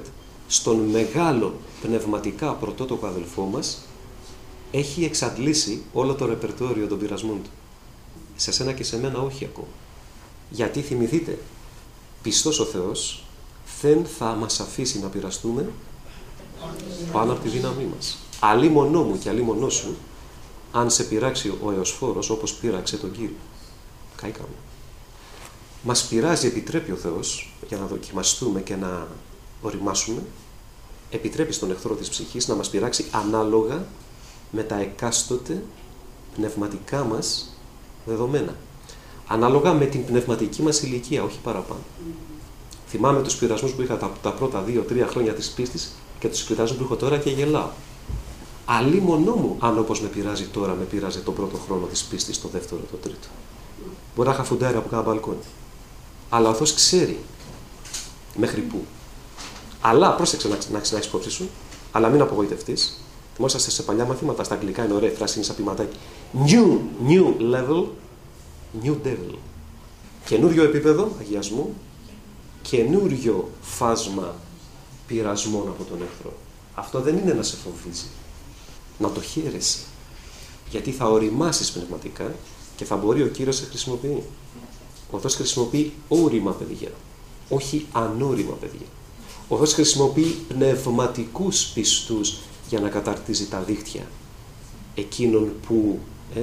στον μεγάλο πνευματικά πρωτότοκο αδελφό μας έχει εξαντλήσει όλο το ρεπερτόριο των πειρασμών του. Σε σένα και σε μένα όχι ακόμα. Γιατί θυμηθείτε, πιστός ο Θεός δεν θα μας αφήσει να πειραστούμε πάνω από τη δύναμή μας. Αλίμονό μου και αλίμονό σου, αν σε πειράξει ο Εωσφόρος όπως πείραξε τον Κύριο. Καήκαμε. Μας πειράζει, επιτρέπει ο Θεός, για να δοκιμαστούμε και να οριμάσουμε, επιτρέπει στον εχθρό της ψυχής να μας πειράξει ανάλογα με τα εκάστοτε πνευματικά μας δεδομένα. Ανάλογα με την πνευματική μας ηλικία, όχι παραπάνω. Θυμάμαι τους πειρασμούς που είχα τα πρώτα 2-3 χρόνια της πίστης και τους πειρασμούς που έχω τώρα και γελάω. Αλίμονό μου, αν όπως με πειράζει τώρα, με πειράζει τον πρώτο χρόνο της πίστης, το δεύτερο, το τρίτο. Μπορεί να είχα φουντάρει από κάνα μπαλκόνι. Αλλά ο Θεός ξέρει μέχρι πού. Αλλά πρόσεξε να έχεις υπόψη σου, αλλά μην απογοητευτείς. Θυμόσαστε σε παλιά μαθήματα, στα αγγλικά είναι ωραία φράση, είναι σαν ποιηματάκι. New level, new devil. Καινούριο επίπεδο αγιασμού, καινούριο φάσμα πειρασμών από τον εχθρό. Αυτό δεν είναι να σε φοβίζει. Να το χαίρεσαι. Γιατί θα οριμάσεις πνευματικά και θα μπορεί ο Κύριος να σε χρησιμοποιεί. Ο Θεός χρησιμοποιεί όριμα παιδιά, όχι ανώριμα παιδιά. Ο Θεός χρησιμοποιεί πνευματικούς πιστούς για να καταρτίζει τα δίχτυα εκείνων που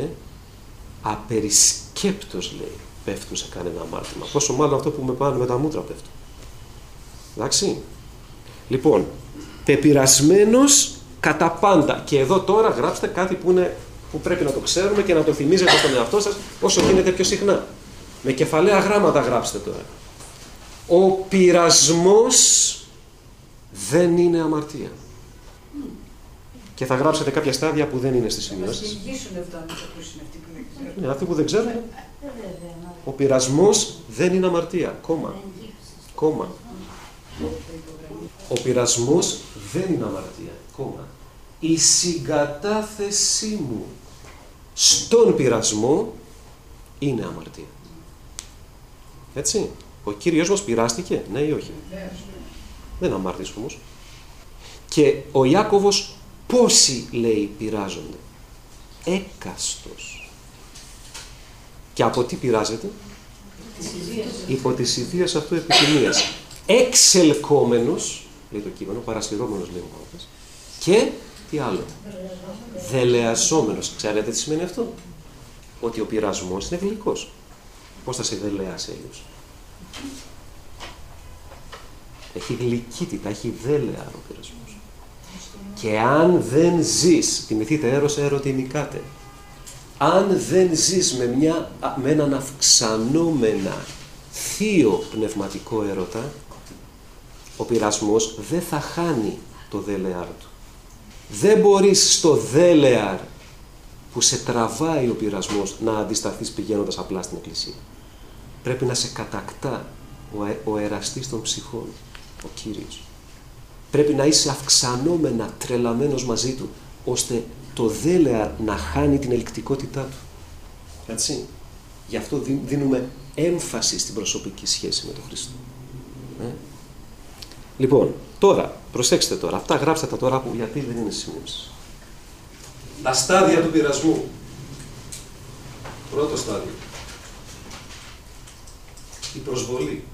απερισκέπτως, λέει, πέφτουν σε κανένα αμάρτημα. Πόσο μάλλον αυτό που με πάνε με τα μούτρα πέφτουν. Εντάξει. Λοιπόν, πεπειρασμένος κατά πάντα. Και εδώ τώρα γράψτε κάτι που πρέπει να το ξέρουμε και να το θυμίζετε στον εαυτό σας όσο γίνεται πιο συχνά. Με κεφαλαία γράμματα γράψτε τώρα. Ο πειρασμός δεν είναι αμαρτία. Και θα γράψετε κάποια στάδια που δεν είναι στις σημειώσεις. Ναι, αυτοί που δεν ξέρουν. Ο πειρασμός δεν είναι αμαρτία. Κόμμα. Ο πειρασμός δεν είναι αμαρτία. Η συγκατάθεσή μου στον πειρασμό είναι αμαρτία. Έτσι. Ο Κύριος μας πειράστηκε, ναι ή όχι? Δεν αμάρτης όμως. Και ο Ιάκωβος πόσοι, λέει, πειράζονται? Έκαστος. Και από τι πειράζεται? Υπό τις ιδίες αυτού επιθυμίας. Εξελκόμενος, λέει το κείμενο, παρασυρώμενος, λέει ο Μάρτας. Και τι άλλο? Δελεαζόμενος. Ξέρετε τι σημαίνει αυτό? Ότι ο πειρασμός είναι γλυκός. Πώς θα σε δελεάσει αλλιώς? Έχει γλυκύτητα, έχει δέλεα ο πειρασμός. Και αν δεν ζεις, θυμηθείτε έρος ερωτημικάτε, αν δεν ζεις με έναν αυξανόμενα θείο πνευματικό έρωτα, ο πειρασμός δεν θα χάνει το δέλεαρ του. Δεν μπορείς στο δέλεαρ που σε τραβάει ο πειρασμός να αντισταθείς πηγαίνοντας απλά στην εκκλησία. Πρέπει να σε κατακτά ο εραστής των ψυχών, ο Κύριος. Πρέπει να είσαι αυξανόμενα τρελαμένος μαζί του, ώστε το δέλεαρ να χάνει την ελκτικότητά του. Έτσι. Γι' αυτό δίνουμε έμφαση στην προσωπική σχέση με τον Χριστό. Λοιπόν, τώρα, προσέξτε τώρα, αυτά γράψτε τα τώρα γιατί δεν είναι σημείωση. Τα στάδια του πειρασμού. Πρώτο στάδιο. Η προσβολή.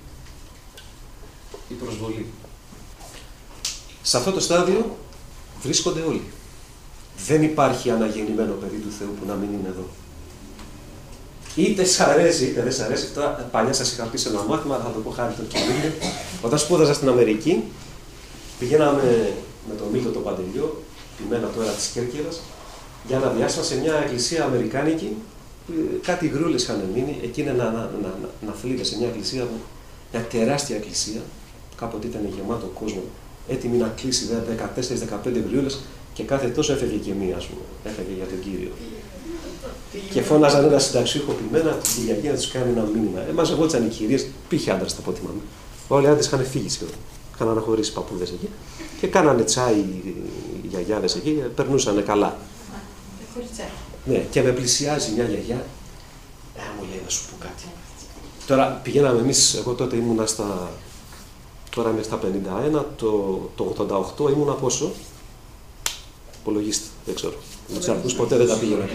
Σε αυτό το στάδιο βρίσκονται όλοι. Δεν υπάρχει αναγεννημένο παιδί του Θεού που να μην είναι εδώ. Είτε σ' αρέσει είτε δεν σ' αρέσει. Τώρα, παλιά σας είχα πει σε ένα μάθημα, θα το πω χάρη τον Κυρίο. Όταν σπούδαζα στην Αμερική, πηγαίναμε με τον Μίλτο τον Παντελιό, πειμένα τώρα της Κέρκυρας, για ένα διάστημα σε μια εκκλησία αμερικάνικη. Κάτι υγρούλες είχαν μείνει, εκεί είναι να θλίβε σε μια εκκλησία, μια τεράστια εκκλησία, κάποτε ήταν γεμάτο κόσμο, έτοιμη να κλείσει 14-15 γριούλες και κάθε τόσο έφευγε και μία, ας πούμε, έφευγε για τον Κύριο. Και φώναζαν ένα συνταξιούχο πειμένα, τη γιαγιά να τους κάνει ένα μήνυμα. Μαζευόντουσαν οι κυρίες, πήγε άντρας τα πότη μαμί. Όλοι οι άντρες είχαν φύγει σχεδόν. Είχαν αναχωρήσει οι παππούδες εκεί και κάνανε τσάι οι γιαγιάδες εκεί, περνούσαν καλά. Ναι, και με πλησιάζει μια γιαγιά, μου λέει να σου πω κάτι. Τώρα πηγαίναμε εμείς, εγώ τότε ήμουνα Τώρα είμαι στα 51, το 88 ήμουν πόσο? Υπολογίστε, δεν ξέρω. Με τους αριθμούς ποτέ δεν τα πήγαινα.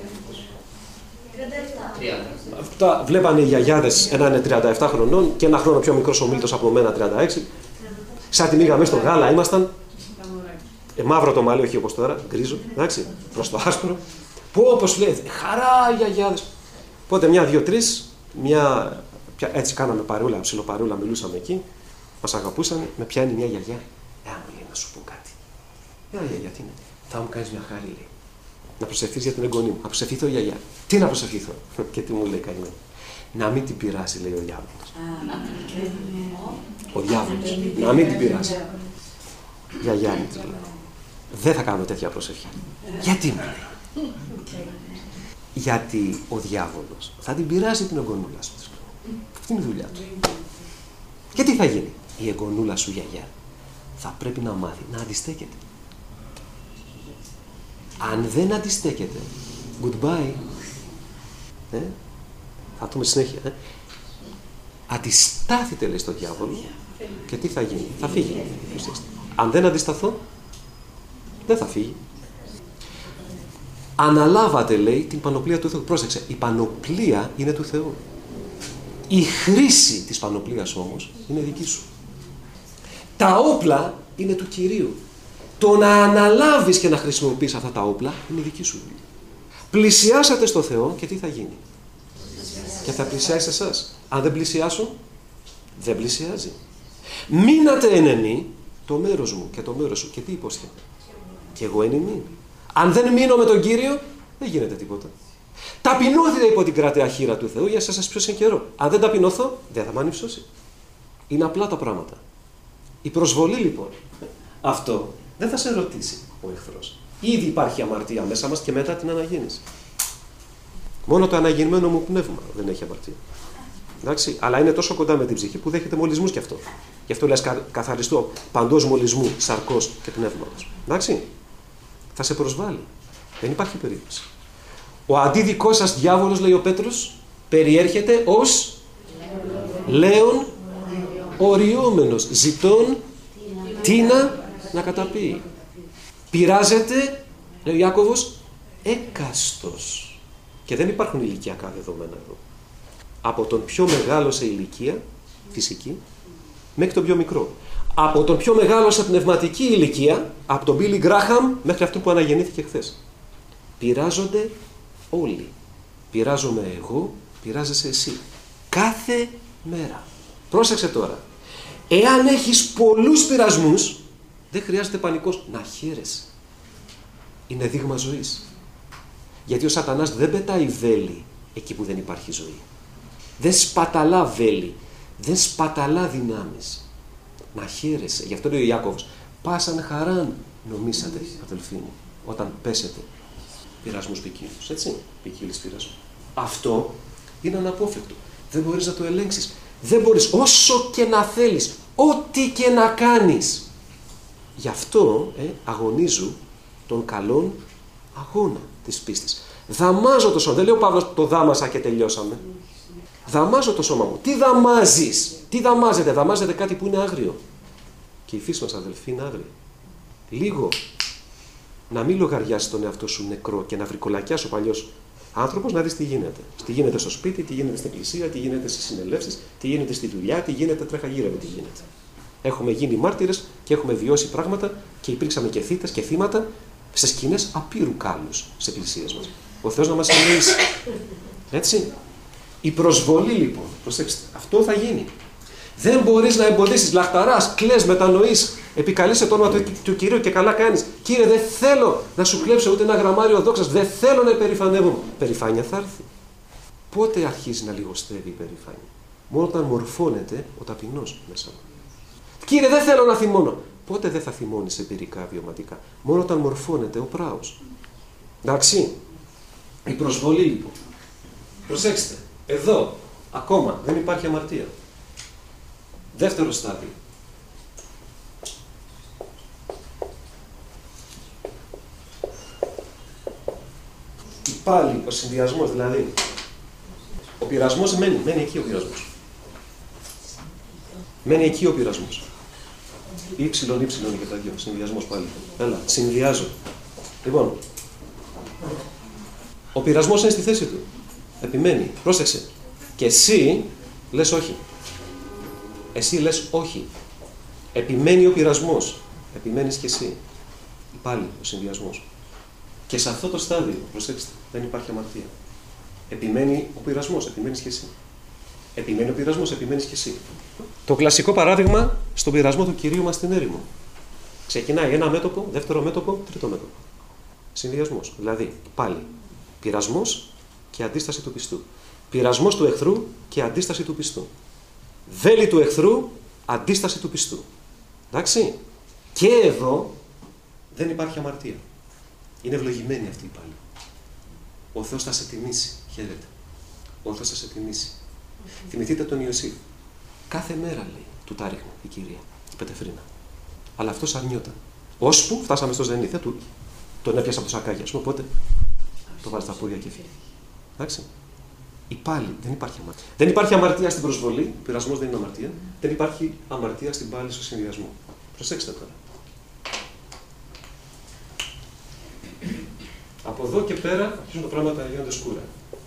30. Αυτά βλέπανε οι γιαγιάδες, ένα είναι 37 χρονών και ένα χρόνο πιο μικρός ο Μίλτος από μένα, 36. Σαν τη μήγα μέσα στο γάλα ήμασταν. Μαύρο το μαλλί, όχι όπως τώρα, γκρίζο, εντάξει, προς το άσπρο. Που όπως λέει, χαρά οι γιαγιάδες. Οπότε μια, δύο, τρεις, έτσι κάναμε παρούλα, ψιλοπαρούλα, μιλούσαμε εκεί. Μας αγαπούσαν, με πιάνει μια γιαγιά. Μου λέει να σου πω κάτι. Γιαγιά, τι είναι? Θα μου κάνεις μια χάρη, λέει. Να προσευχηθείς για την εγγονή μου. Να προσευχηθώ, γιαγιά. Τι να προσευχηθώ? Και τι μου λέει καημένη? Να μην την πειράσει, λέει ο διάβολος. Ο διάβολος. Να μην την πειράσει. Γιαγιά μου, τη λέω. Δεν θα κάνω τέτοια προσευχή. Γιατί μου λέει? Γιατί ο διάβολος θα την πειράσει την εγγονούλα σου. Αυτή είναι η δουλειά του. Και τι θα γίνει? Η εγγονούλα σου, γιαγιά, θα πρέπει να μάθει να αντιστέκεται. Αν δεν αντιστέκεται, goodbye. Θα δούμε συνέχεια. Αντιστάθητε, λέει, στο διάβολο και τι θα γίνει? Θα φύγει. Αν δεν αντισταθώ, δεν θα φύγει. Αναλάβατε, λέει, την πανοπλία του Θεού. Πρόσεξε, η πανοπλία είναι του Θεού. Η χρήση της πανοπλίας όμως είναι δική σου. Τα όπλα είναι του Κυρίου. Το να αναλάβεις και να χρησιμοποιείς αυτά τα όπλα είναι δική σου δουλειά. Πλησιάσατε στο Θεό και τι θα γίνει? Και θα πλησιάσει εσάς. Αν δεν πλησιάσουν, δεν πλησιάζει. Μείνατε εν εμεί, το μέρος μου και το μέρος σου. Και τι υπόσχεται? Και εγώ εν εμεί. Αν δεν μείνω με τον Κύριο, δεν γίνεται τίποτα. Ταπεινώθητε υπό την κράτεα χείρα του Θεού για να σας πιώσει καιρό. Αν δεν ταπεινωθώ, δεν θα με ανυψώσει. Είναι απλά τα πράγματα. Η προσβολή λοιπόν, αυτό δεν θα σε ρωτήσει ο εχθρός. Ήδη υπάρχει αμαρτία μέσα μας και μετά την αναγέννηση. Μόνο το αναγεννημένο μου πνεύμα δεν έχει αμαρτία. Εντάξει, αλλά είναι τόσο κοντά με την ψυχή που δέχεται μολυσμούς κι αυτό. Γι' αυτό λες καθαριστώ παντός μολυσμού, σαρκός και πνεύματος. Εντάξει, θα σε προσβάλλει. Δεν υπάρχει περίπτωση. Ο αντίδικός σας διάβολος, λέει ο Πέτρος, περιέρχεται ως λέων οριόμενος, ζητών τίνα να καταπεί. Πειράζεται, λέει ο Ιάκωβος, έκαστος. Και δεν υπάρχουν ηλικιακά δεδομένα εδώ. Από τον πιο μεγάλο σε ηλικία φυσική μέχρι τον πιο μικρό. Από τον πιο μεγάλο σε πνευματική ηλικία, από τον Μπίλι Γκράχαμ μέχρι αυτόν που αναγεννήθηκε χθες. Πειράζονται όλοι. Πειράζομαι εγώ, πειράζεσαι εσύ. Κάθε μέρα. Πρόσεξε τώρα. Εάν έχεις πολλούς πειρασμούς, δεν χρειάζεται πανικός να χαίρεσαι. Είναι δείγμα ζωής. Γιατί ο σατανάς δεν πετάει βέλη εκεί που δεν υπάρχει ζωή. Δεν σπαταλά βέλη. Δεν σπαταλά δυνάμεις. Να χαίρεσαι. Γι' αυτό λέει ο Ιάκωβος, πάσαν χαράν νομίσατε, αδελφοί μου, όταν πέσετε. Πειρασμούς ποικίλους, έτσι, ποικίλες πειρασμούς. Αυτό είναι αναπόφευκτο. Δεν μπορείς να το ελέγξεις. Δεν μπορείς, όσο και να θέλεις, ό,τι και να κάνεις. Γι' αυτό αγωνίζω τον καλόν αγώνα της πίστης. Δαμάζω το σώμα. Δεν λέει ο Παύλος το δάμασα και τελειώσαμε. Δαμάζω το σώμα μου. Τι δαμάζεις? Τι δαμάζετε? Δαμάζετε κάτι που είναι άγριο. Και η φύση μας, αδελφοί, είναι άγρια. Λίγο να μην λογαριάσεις τον εαυτό σου νεκρό και να βρικολακιάσει ο παλιός άνθρωπος, να δεις τι γίνεται. Τι γίνεται στο σπίτι, τι γίνεται στην εκκλησία, τι γίνεται στις συνελεύσεις, τι γίνεται στη δουλειά, τι γίνεται, τρέχα γύρω τι γίνεται. Έχουμε γίνει μάρτυρες και έχουμε βιώσει πράγματα και υπήρξαμε και θύτες και θύματα σε σκηνές απείρου κάλους στις εκκλησίες μας. Ο Θεός να μας ελέγξει. Έτσι. Η προσβολή λοιπόν, προσέξτε, αυτό θα γίνει. Δεν μπορείς να εμποδίσεις, λαχταράς, κλαις, μετανοείς, επικαλείσαι το όνομα του Κυρίου και καλά κάνεις. Κύριε, δεν θέλω να σου κλέψω ούτε ένα γραμμάριο δόξας, δεν θέλω να υπερηφανεύομαι. Περηφάνεια θα έρθει. Πότε αρχίζει να λιγοστεύει η περηφάνεια? Μόνο όταν μορφώνεται ο ταπεινός μέσα μου. Κύριε, δεν θέλω να θυμώνω. Πότε δεν θα θυμώνεις εμπειρικά, βιωματικά? Μόνο όταν μορφώνεται ο πράος. Εντάξει. Η προσβολή λοιπόν. Προσέξτε. Εδώ ακόμα δεν υπάρχει αμαρτία. Δεύτερο στάδιο. Πάλι ο συνδυασμός, δηλαδή ο πειρασμός μένει εκεί ο πειρασμός. Μένει εκεί ο πειρασμός. Ήψιλον, ύψιλον και τα δυο. Συνδυασμός πάλι. Έλα, συνδυάζω. Λοιπόν, ο πειρασμός είναι στη θέση του. Επιμένει. Πρόσεξε. Και εσύ λες όχι. Εσύ λες όχι. Επιμένει ο πειρασμός. Επιμένεις και εσύ. Πάλι ο συνδυασμός. Και σε αυτό το στάδιο, προσέξτε, δεν υπάρχει αμαρτία. Επιμένει ο πειρασμός, επιμένεις και εσύ. Επιμένει ο πειρασμός, επιμένεις και εσύ. Το κλασικό παράδειγμα στον πειρασμό του Κυρίου μας στην έρημο. Ξεκινάει ένα μέτωπο, δεύτερο μέτωπο, τρίτο μέτωπο. Συνδυασμός. Δηλαδή, πάλι, πειρασμός και αντίσταση του πιστού. Πειρασμός του εχθρού και αντίσταση του πιστού. Βέλη του εχθρού, αντίσταση του πιστού. Εντάξει. Και εδώ δεν υπάρχει αμαρτία. Είναι ευλογημένη αυτή η πάλι. Ο Θεός θα σε τιμήσει. Χαίρετε. Ο Θεός θα σε τιμήσει. Θυμηθείτε τον Ιωσήφ. Κάθε μέρα, λέει, του τα ρίχνε η Κυρία, η Πετεφρίνα. Αλλά αυτός αρνιόταν. Ώσπου φτάσαμε στο Ζενήθια του, τον έπιασε από το σακάκι, ας πούμε, οπότε το βάλει στα πόδια και φύγει. Εντάξει. Η πάλι δεν υπάρχει αμαρτία. Δεν υπάρχει αμαρτία στην προσβολή, ο πειρασμός δεν είναι αμαρτία. Δεν υπάρχει αμαρτία στην πάλι στο συνδυασμό. Προσέξτε τώρα. Από εδώ και πέρα αρχίζουν τα πράγματα να γίνονται σκούρα.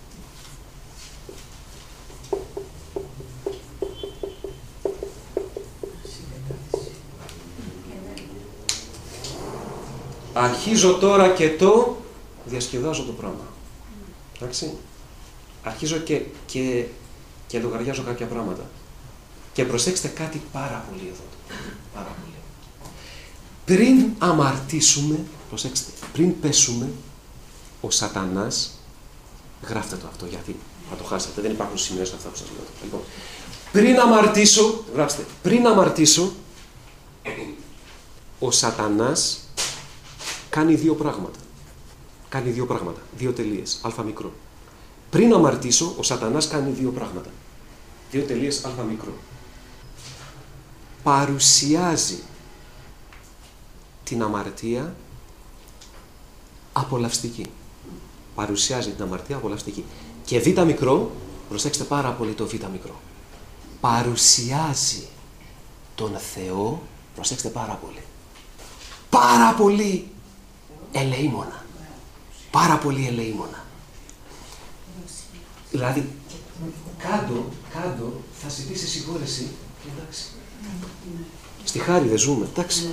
Αρχίζω τώρα και το διασκεδάζω το πράγμα. Εντάξει. Αρχίζω και λογαριάζω κάποια πράγματα. Και προσέξτε κάτι πάρα πολύ εδώ. Πάρα πολύ. Πριν αμαρτήσουμε, προσέξτε, πριν πέσουμε, ο Σατανάς, γράφτε το αυτό γιατί θα το χάσετε, δεν υπάρχουν σημεία σε αυτά που σας λέω. Λοιπόν, πριν αμαρτήσω, γράψτε, πριν αμαρτήσω, ο Σατανάς κάνει δύο πράγματα. Κάνει δύο πράγματα, δύο τελείες, α μικρό. Πριν αμαρτήσω, ο Σατανάς κάνει δύο πράγματα. Δύο τελείες, α μικρό. Παρουσιάζει την αμαρτία απολαυστική. Παρουσιάζει την αμαρτία απολαυστική. Και β μικρό, προσέξτε πάρα πολύ το β μικρό. Παρουσιάζει τον Θεό, προσέξτε πάρα πολύ. Πάρα πολύ ελεήμονα. Πάρα πολύ ελεήμονα. Δηλαδή, κάτω θα ζητήσει συγχώρεση και εντάξει. Στη χάρη δεν ζούμε, εντάξει.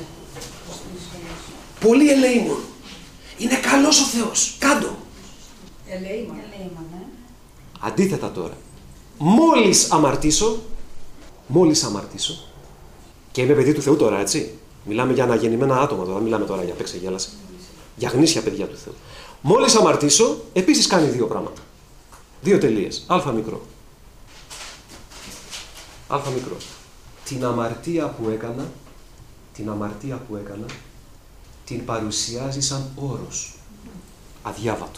Πολύ ελεήμον. Είναι καλός ο Θεός. Κάντο. Ελεήμον. Αντίθετα τώρα. Μόλις αμαρτήσω, και είμαι παιδί του Θεού τώρα, έτσι. Μιλάμε για αναγεννημένα άτομα τώρα, μιλάμε τώρα για παίξε-γέλασε. Για γνήσια παιδιά του Θεού. Μόλις αμαρτήσω, επίσης κάνει δύο πράγματα. Δύο τελείες. Α μικρό. Α μικρό. Την αμαρτία που έκανα, την παρουσιάζει σαν όρος. Αδιάβατο.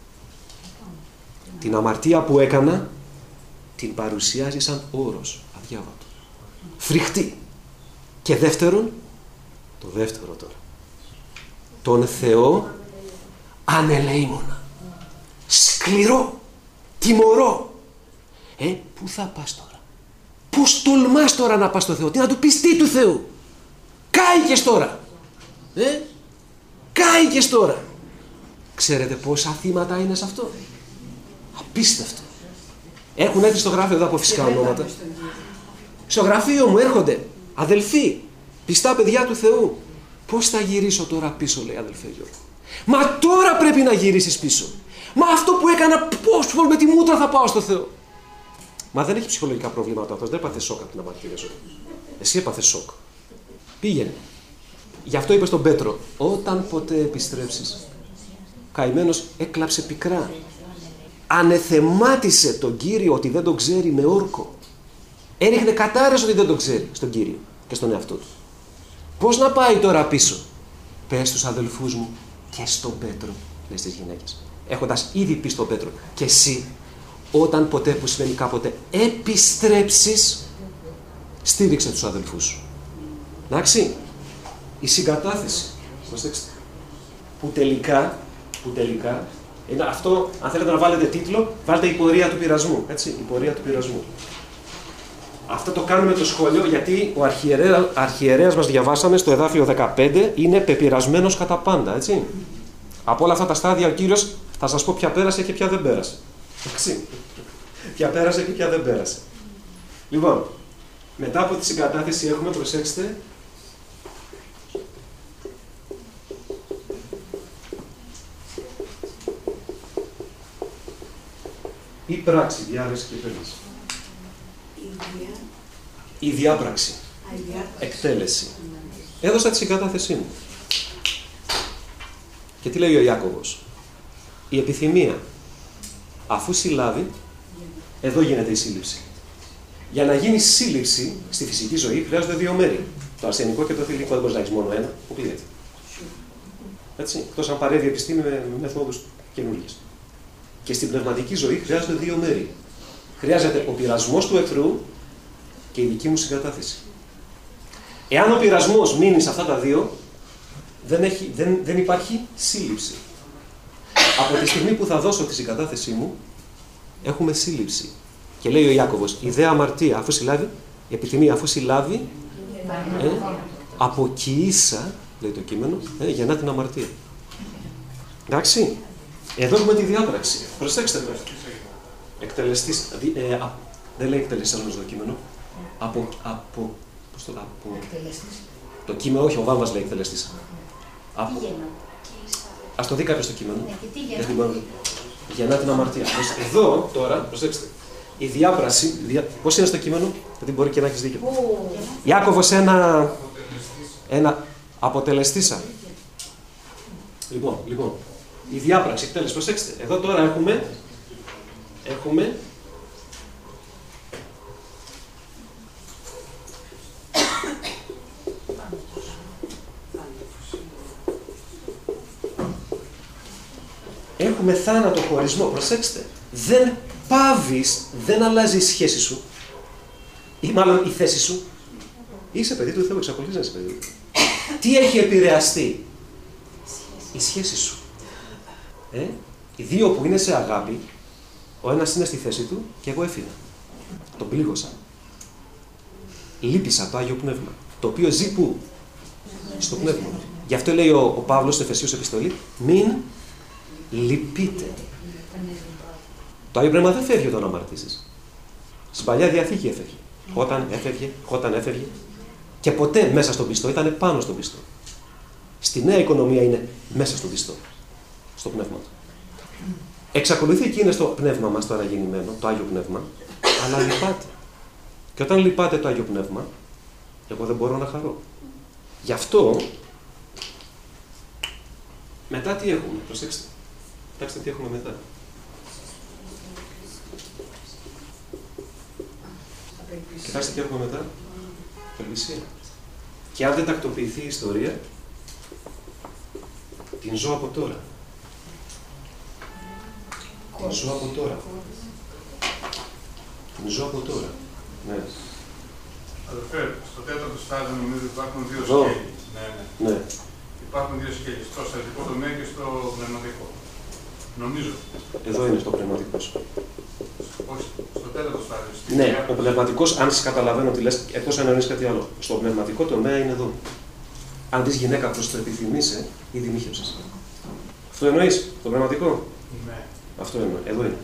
Την αμαρτία που έκανα, την παρουσιάζει σαν όρος. Αδιάβατο. Φρικτή. Και δεύτερον, το δεύτερο τώρα. Τον Θεό ανελεήμονα. Σκληρό. Τιμωρό. Πού θα πας τώρα? Πώς τολμάς τώρα να πας στο Θεό? Τι να του πεις, τι του Θεού? Κάηκες τώρα. Κάηκες τώρα. Ξέρετε πόσα θύματα είναι σε αυτό? Απίστευτο. Έχουν έρθει στο γραφείο εδώ από φυσικά ονόματα. Στο γραφείο μου έρχονται αδελφοί, πιστά παιδιά του Θεού. Πώς θα γυρίσω τώρα πίσω, λέει αδελφέ Γιώργο? Μα τώρα πρέπει να γυρίσεις πίσω. Μα αυτό που έκανα, πώς με τη μούτρα θα πάω στο Θεό? Μα δεν έχει ψυχολογικά προβλήματα αυτός. Δεν έπαθε σοκ από την αμαρτία σου. Εσύ έπαθες σοκ. Πήγαινε. Γι' αυτό είπε στον Πέτρο, όταν ποτέ επιστρέψεις. Καημένος έκλαψε πικρά. Ανεθεμάτισε τον Κύριο ότι δεν τον ξέρει με όρκο. Έριχνε κατάρρες ότι δεν τον ξέρει στον Κύριο και στον εαυτό του. Πώς να πάει τώρα πίσω? Πες στους αδελφούς μου και στον Πέτρο, λέει στις γυναίκες. Έχοντας ήδη πει στον Πέτρο, και εσύ, όταν ποτέ, που σημαίνει κάποτε, επιστρέψεις, στήριξε τους αδελφούς σου. Εντάξει, η συγκατάθεση, προσέξτε, που τελικά, είναι αυτό, αν θέλετε να βάλετε τίτλο, βάλτε η πορεία του πειρασμού, έτσι, η πορεία του πειρασμού. Αυτό το κάνουμε το σχόλιο γιατί ο αρχιερέας μας, διαβάσαμε στο εδάφιο 15, είναι πεπειρασμένος κατά πάντα, έτσι. Από όλα αυτά τα στάδια ο Κύριος θα σας πω ποια πέρασε και ποια δεν πέρασε. Εντάξει. Ποια πέρασε και ποια δεν πέρασε. Λοιπόν, μετά από τη συγκατάθεση έχουμε, προσέξτε, η πράξη, διάρρηση και επέμβαση. Η διάπραξη. Εκτέλεση. Έδωσα τη συγκατάθεσή μου. Και τι λέει ο Ιάκωβος? Η επιθυμία, αφού συλλάβει, εδώ γίνεται η σύλληψη. Για να γίνει σύλληψη στη φυσική ζωή χρειάζονται δύο μέρη. Το αρσενικό και το θηλυκό. Δεν μπορεί να έχει μόνο ένα, αποκλείεται. Έτσι, εκτός αν παρεύει η επιστήμη με μεθόδους καινούργιες. Και στην πνευματική ζωή χρειάζονται δύο μέρη. Χρειάζεται ο πειρασμός του εχθρού και η δική μου συγκατάθεση. Εάν ο πειρασμός μείνει σε αυτά τα δύο, δεν υπάρχει σύλληψη. Από τη στιγμή που θα δώσω τη συγκατάθεσή μου, έχουμε σύλληψη. Και λέει ο Ιάκωβος, η δε αμαρτία αφού συλλάβει, η επιθυμία αφού συλλάβει, αποκοιήσα, λέει το κείμενο, γεννά την αμαρτία. Εντάξει. Εδώ έχουμε τη διάπραξη. Προσέξτε το. Εκτελεστής, δεν λέει εκτελεστής στο κείμενο. Πώς το λέω, το κείμενο, όχι, ο Βάμβας λέει εκτελεστής. Ας το δει κάποιος το κείμενο. Γεννά την αμαρτία. Εδώ τώρα, προσέξτε, η διάπραση, πώς είναι στο κείμενο, γιατί μπορεί και να έχεις δίκιο. Ιάκωβος ένα αποτελεστήσα. Λοιπόν, η διάπραξη, εκτέλεση, προσέξτε, εδώ τώρα έχουμε θάνατο, χωρισμό. Προσέξτε, δεν πάβεις, δεν αλλάζει η σχέση σου, ή μάλλον η θέση σου. Είσαι παιδί του Θεού, εξακολουθείς να είσαι παιδί του Θεού. Τι έχει επηρεαστεί? Η σχέση σου. Οι δύο που είναι σε αγάπη, ο ένας είναι στη θέση του και εγώ έφυγα. Τον πλήγωσα. Λύπησα το Άγιο Πνεύμα, το οποίο ζει πού? Στο Πνεύμα. Γι' αυτό λέει ο Παύλος στην Εφεσίους επιστολή, μην λυπείτε. Το Άγιο Πνεύμα δεν φεύγει όταν αμαρτήσεις. Στην Παλιά Διαθήκη έφευγε. Όταν έφευγε. Και ποτέ μέσα στον πιστό, ήταν πάνω στον πιστό. Στη Νέα Οικονομία είναι μέσα στον πιστό. Στο Πνεύμα του. Εξακολουθεί και είναι στο Πνεύμα μας τώρα γεννημένο, το Άγιο Πνεύμα, αλλά λυπάται. Και όταν λυπάται το Άγιο Πνεύμα, εγώ δεν μπορώ να χαρώ. Γι' αυτό, μετά τι έχουμε? Προσέξτε. Κοιτάξτε τι έχουμε μετά. Κοιτάξτε τι έχουμε μετά. Απελπισία. Και αν δεν τακτοποιηθεί η ιστορία, την ζω από τώρα. Την ζω από τώρα. Ναι. Αδερφέ, στο τέταρτο στάδιο νομίζω υπάρχουν δύο σκέλη. Ναι. Υπάρχουν δύο σκέλη, στο σαρκικό τομέα και στο πνευματικό. Νομίζω. Εδώ είναι στο πνευματικό. Όχι, στο τέταρτο στάδιο. Ναι, ο πνευματικός, αν σε καταλαβαίνω τι λες, εκτός αν εννοείς κάτι άλλο. Στο πνευματικό τομέα είναι εδώ. Αν δεις γυναίκα προς το επιθυμείσαι, ήδη μύχεψες. Αυτό εννοείς, το πνευματικό. Ναι. Αυτό εννοώ, εδώ είναι.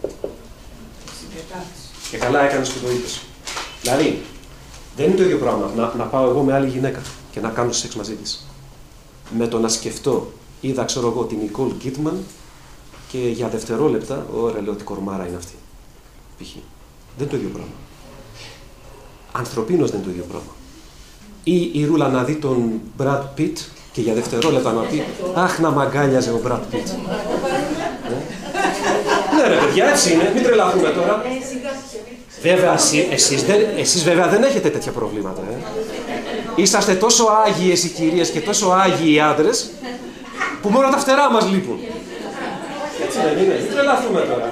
Και καλά έκανες που το είπες. Δηλαδή, δεν είναι το ίδιο πράγμα να πάω εγώ με άλλη γυναίκα και να κάνω σεξ μαζί της. Με το να σκεφτώ, είδα, ξέρω εγώ, την Νικόλ Κίτμαν και για δευτερόλεπτα, ωραία, λέω ότι κορμάρα είναι αυτή. Π.χ. Δεν είναι το ίδιο πράγμα. Ανθρωπίνως δεν είναι το ίδιο πράγμα. Ή η Ρούλα να δει τον Brad Pitt και για δευτερόλεπτα να πει «Αχ, να μ' αγκάλιαζε ο Brad Pitt». Ναι ρε παιδιά, έτσι είναι, μην τρελαθούμε τώρα. Βέβαια, εσείς βέβαια δεν έχετε τέτοια προβλήματα. Είσαστε τόσο άγιες οι κυρίες και τόσο άγιοι οι άντρες που μόνο τα φτερά μας λείπουν. Έτσι δεν είναι, μην τρελαθούμε τώρα.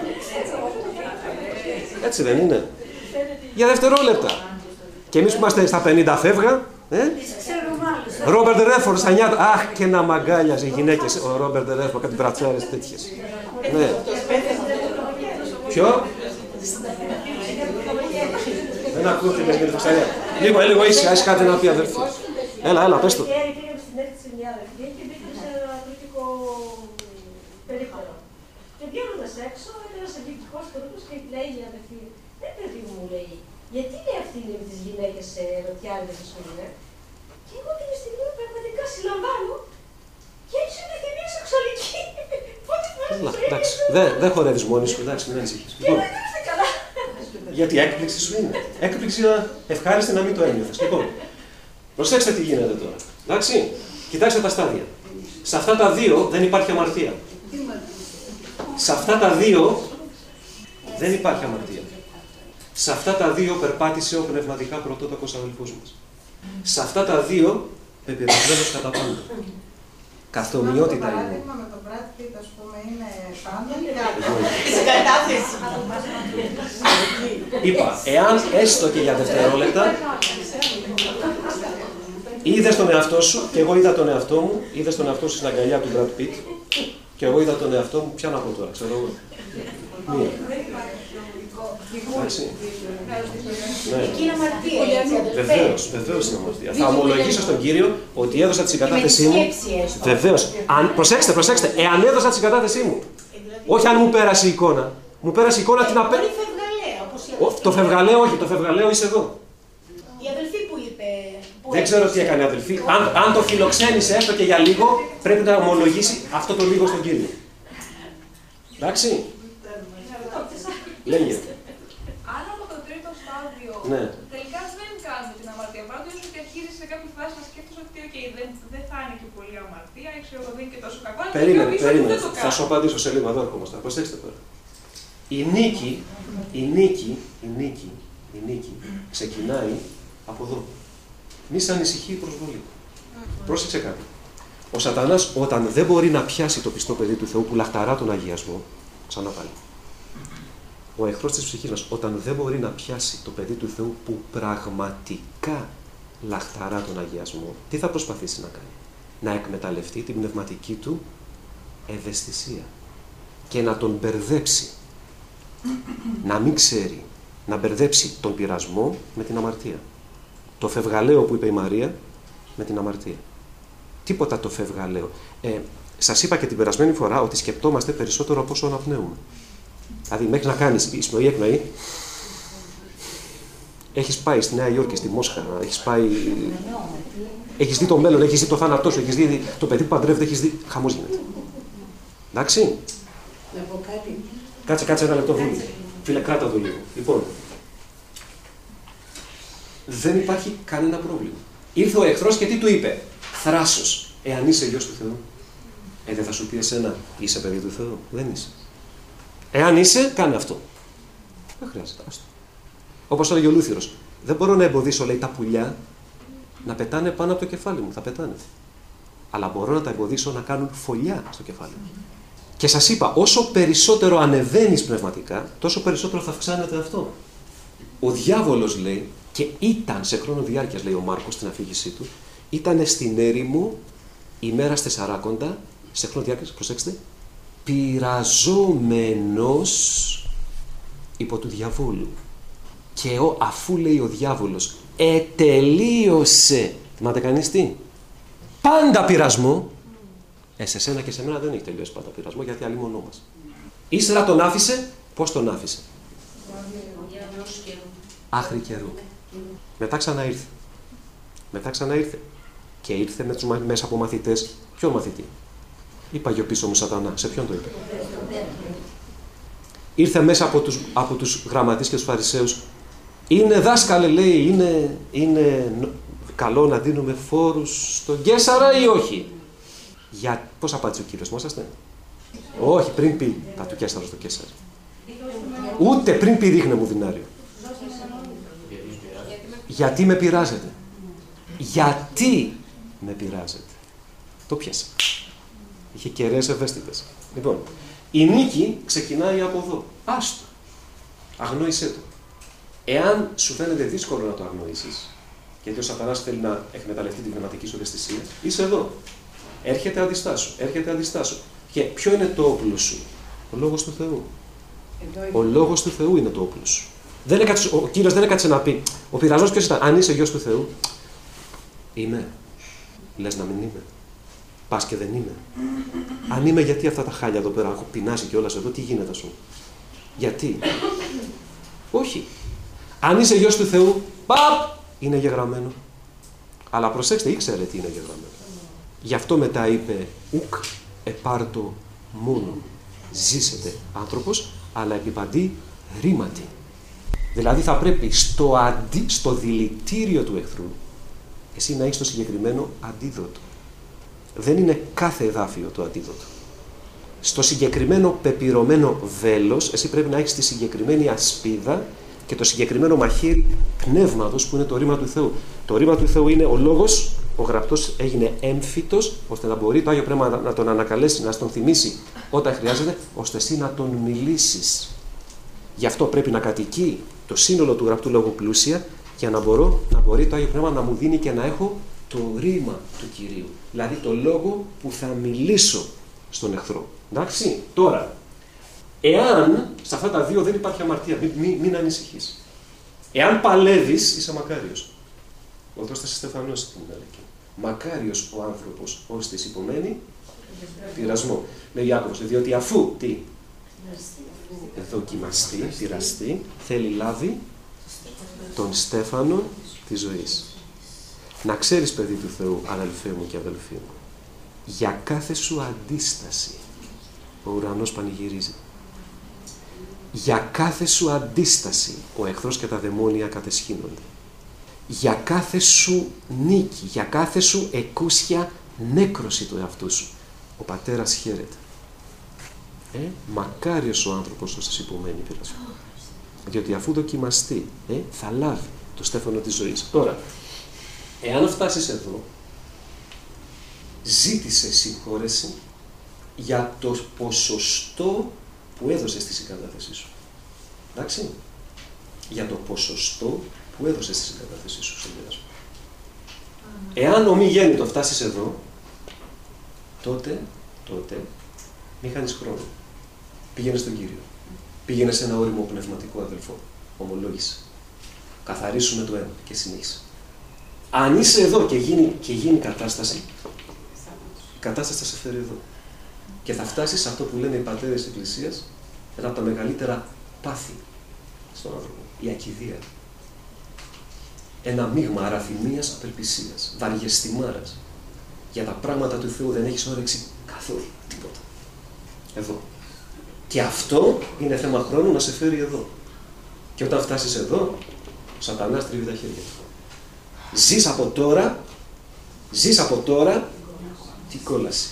Έτσι δεν είναι. Για δευτερόλεπτα. Και εμείς που είμαστε στα 50 φεύγα, Ρόμπερτ Ρέφορντ στα νιάτα. Αχ, και να μ' αγκάλιαζε οι γυναίκες. Ο Ρόμπερτ Ρέφορντ, κάτι μπρατσάρες τέτοιες. Ναι. Ποιο? Δεν ακούω τι λέει, κύριε Φαξαρία. Λίγο ήσυχα, έχει κάτι να πει, αδερφή. Έλα, πες το. Πήγαμε στην έκθεση μια αδερφή και μπήκε σε ένα κριτικό περίπτερο. Και βγαίνοντας έξω, ένας αγγλικός τρόπος και λέει η αδερφή, παιδί μου, λέει, γιατί λέει αυτή είναι με τις γυναίκες ερωτιάριδες, ας πούμε. Και εγώ την στιγμή πραγματικά συλλαμβάνω και έτσι είναι μια σεξουαλική. Εντάξει, δεν χορεύεις μόνη σου, εντάξει, μην ανησυχείς. Και δεν είμαστε καλά. Γιατί έκπληξη σου είναι. Έκπληξη ευχάριστη να μην το ένιωθες. Λοιπόν, προσέξτε τι γίνεται τώρα. Εντάξει, κοιτάξτε τα στάδια. Σε αυτά τα δύο δεν υπάρχει αμαρτία. Σε αυτά τα δύο δεν υπάρχει αμαρτία. Σε αυτά τα δύο περπάτησε ο πνευματικά πρωτότοκος αδελφός μας. Σε αυτά τα δύο πεπειρασμένος κατά πάντα. Καθομοιότητα είναι. Το παράδειγμα με τον Brad Pitt, ας πούμε, είναι πάντα Είπα, εάν έστω και για δευτερόλεπτα είδες τον εαυτό σου και εγώ είδα τον εαυτό μου, είδες τον εαυτό σου στην αγκαλιά του Brad Pitt και εγώ είδα τον εαυτό μου, ποια να πω τώρα, ξέρω εγώ. Μία. Εντάξει. Εκεί είναι αμαρτία. Βεβαίως είναι αμαρτία. Θα ομολογήσω στον Κύριο ότι έδωσα τη συγκατάθεσή μου. Βεβαίως. Προσέξτε, εάν έδωσα τη συγκατάθεσή μου. Όχι αν μου πέρασε η εικόνα. Μου πέρασε η εικόνα την απέ. Το φευγαλαίο, όχι, το φευγαλαίο είσαι εδώ. Η αδελφή που είπε. Δεν ξέρω τι έκανε η αδελφή. Αν το φιλοξένησε έστω και για λίγο, πρέπει να ομολογήσει αυτό το λίγο στον Κύριο. Εντάξει. Λέγε. Αν από το τρίτο στάδιο τελικά δεν κάνουμε την αμαρτία, παρότι όσο και αρχίζει σε κάποια φάση να σκέφτεσαι ότι δεν θα είναι και πολύ αμαρτία, ή ξέρω δεν είναι και τόσο κακό. Περίμενε. Θα σου απαντήσω σε λίγο, εδώ ερχόμαστε. Προσέξτε τώρα. Η νίκη ξεκινάει από εδώ. Μη σε ανησυχεί η προσβολή. Πρόσεξε κάτι. Ο Σατανάς όταν δεν μπορεί να πιάσει το πιστό παιδί του Θεού που λαχταρά τον αγιασμό, ξανά πάλι. Ο εχθρός της ψυχής μας, όταν δεν μπορεί να πιάσει το παιδί του Θεού που πραγματικά λαχταρά τον αγιασμό, τι θα προσπαθήσει να κάνει? Να εκμεταλλευτεί την πνευματική του ευαισθησία και να τον μπερδέψει. Να μην ξέρει, να μπερδέψει τον πειρασμό με την αμαρτία. Το φευγαλαίο που είπε η Μαρία με την αμαρτία. Τίποτα το φευγαλαίο. Σας είπα και την περασμένη φορά ότι σκεπτόμαστε περισσότερο από όσο αναπνέουμε. Δηλαδή, μέχρι να κάνεις εισπνοή-εκπνοή, έχεις πάει στη Νέα Υόρκη, στη Μόσχα, έχεις δει το μέλλον, έχεις δει το θάνατό σου, έχεις δει το παιδί που παντρεύεται, έχεις δει. Χαμός γίνεται. Εντάξει. Να πω κάτι. Κάτσε ένα λεπτό, Βούλη. Φίλε, κράτα το λίγο. Λοιπόν, δεν υπάρχει κανένα πρόβλημα. Ήρθε ο εχθρός και τι του είπε? Θράσος. Εάν είσαι γιος του Θεού, δεν θα σου πει εσένα, είσαι παιδί του Θεού? Δεν είσαι. Εάν είσαι, κάνε αυτό. Δεν χρειάζεται. Άστο. Όπως έλεγε ο Λούθυρος, δεν μπορώ να εμποδίσω, λέει, τα πουλιά να πετάνε πάνω από το κεφάλι μου. Θα πετάνε. Αλλά μπορώ να τα εμποδίσω να κάνουν φωλιά στο κεφάλι μου. Και σας είπα, όσο περισσότερο ανεβαίνεις πνευματικά, τόσο περισσότερο θα αυξάνεται αυτό. Ο διάβολος, λέει, και ήταν σε χρόνο διάρκειας, λέει ο Μάρκος στην αφήγησή του, ήταν στην έρημο ημέρας τεσσαράκοντα, σε χρόνο διάρκειας, προσέξτε, πειραζόμενος υπό του διαβόλου. Και αφού, λέει, ο διάβολος ετελείωσε, θυμάται κανείς τι? Πάντα πειρασμό. Σε σένα και σε μένα δεν έχει τελειώσει πάντα πειρασμό, γιατί αλλή μονό μας. Ύστερα τον άφησε, πώς τον άφησε? Άχρη καιρού. Μετά ξανά ήρθε. Και ήρθε μέσα από μαθητές. Ποιον μαθητή? Είπα γιο πίσω μου Σατανά. Σε ποιον το είπε? Ήρθε μέσα από τους γραμματείς και τους φαρισαίους. Είναι δάσκαλε, λέει, είναι καλό να δίνουμε φόρους στον Καίσαρα ή όχι? Πώς απάντησε ο Κύριος, θυμόσαστε? Όχι, πριν πει τα του Καίσαρα στο Καίσαρα. Ούτε πριν πει ρίχνε μου δινάριο. Γιατί με πειράζετε? Γιατί με πειράζετε? Το πιάσα. Είχε κεραίες ευαίσθητες. Λοιπόν, η νίκη ξεκινάει από εδώ. Άστο. Αγνόησέ το. Εάν σου φαίνεται δύσκολο να το αγνοήσεις, γιατί ο Σατανάς θέλει να εκμεταλλευτεί την πνευματική σου ευαισθησία, είσαι εδώ. Έρχεται αντιστάσου. Και ποιο είναι το όπλο σου? Ο Λόγος του Θεού. Ο Λόγος του Θεού είναι το όπλο σου. Ο Κύριος δεν έκατσε να πει. Ο πειρασμός ποιος ήταν? Αν είσαι γιος του Θεού, είμαι. Λες να μην είμαι. Πας και δεν είμαι. Αν είμαι, γιατί αυτά τα χάλια εδώ πέρα, έχω πεινάσει κιόλας εδώ, τι γίνεται σου? Γιατί? Όχι. Αν είσαι γιος του Θεού, παπ, είναι γεγραμμένο. Αλλά προσέξτε, ήξερε τι είναι γεγραμμένο. Γι' αυτό μετά είπε, ουκ επάρτο μόνο. Ζήσετε άνθρωπος, αλλά επιπαντή ρήματι. Δηλαδή θα πρέπει στο δηλητήριο του εχθρού εσύ να έχεις το συγκεκριμένο αντίδοτο. Δεν είναι κάθε εδάφιο το αντίδοτο. Στο συγκεκριμένο πεπυρωμένο βέλος εσύ πρέπει να έχεις τη συγκεκριμένη ασπίδα και το συγκεκριμένο μαχαίρι πνεύματος που είναι το ρήμα του Θεού. Το ρήμα του Θεού είναι ο λόγος, ο γραπτός έγινε έμφυτος, ώστε να μπορεί το Άγιο Πνεύμα να τον ανακαλέσει, να τον θυμίσει όταν χρειάζεται, ώστε εσύ να τον μιλήσεις. Γι' αυτό πρέπει να κατοικεί το σύνολο του γραπτού λόγου πλούσια για να μπορεί το Άγιο Πνεύμα να μου δίνει και να έχω το ρήμα του Κυρίου. Δηλαδή το λόγο που θα μιλήσω στον εχθρό. Εντάξει, τώρα, εάν σε αυτά τα δύο δεν υπάρχει αμαρτία, μην ανησυχείς. Εάν παλεύεις, είσαι μακάριος. Ο Θεός θα σε στεφανώσει την ημέρα εκεί. Μακάριος ο άνθρωπος ώστε υπομένει πειρασμό. Λέει Ιάκωβος, διότι αφού τι? Δοκιμαστεί, πειραστεί, θέλει λάβει τον στέφανο της ζωής. Να ξέρεις, παιδί του Θεού, αδελφέ μου και αδελφή μου, για κάθε σου αντίσταση ο ουρανός πανηγυρίζει. Για κάθε σου αντίσταση ο εχθρός και τα δαιμόνια κατεσχύνονται. Για κάθε σου νίκη, για κάθε σου εκούσια νέκρωση του εαυτού σου, ο Πατέρας χαίρεται. Μακάριος ο άνθρωπος ώστε υπομένει πειρασμό. Διότι αφού δοκιμαστεί, θα λάβει το στέφανο της ζωής. Τώρα, εάν φτάσεις εδώ, ζήτησε συγχώρεση για το ποσοστό που έδωσες στη συγκατάθεσή σου. Εντάξει? Για το ποσοστό που έδωσες στη συγκατάθεσή σου στον πειρασμό. Εάν ομιγέννητο φτάσεις εδώ, τότε μην χάνεις χρόνο. Πήγαινε στον Κύριο. Πήγαινε σε ένα όριμο πνευματικό αδελφό. Ομολόγησε. Καθαρίσουμε το αίμα και συνέχισε. Αν είσαι εδώ και γίνει κατάσταση, η κατάσταση θα σε φέρει εδώ. Και θα φτάσεις σε αυτό που λένε οι πατέρες της Εκκλησίας, ένα από τα μεγαλύτερα πάθη στον άνθρωπο. Η ακηδία. Ένα μείγμα αραφημίας, απελπισίας, βαριεστημάρας. Για τα πράγματα του Θεού δεν έχεις όρεξη καθόλου. Τίποτα. Εδώ. Και αυτό είναι θέμα χρόνου να σε φέρει εδώ. Και όταν φτάσεις εδώ, ο Σατανάς τρίβει τα χέρια. Ζεις από τώρα την κόλαση.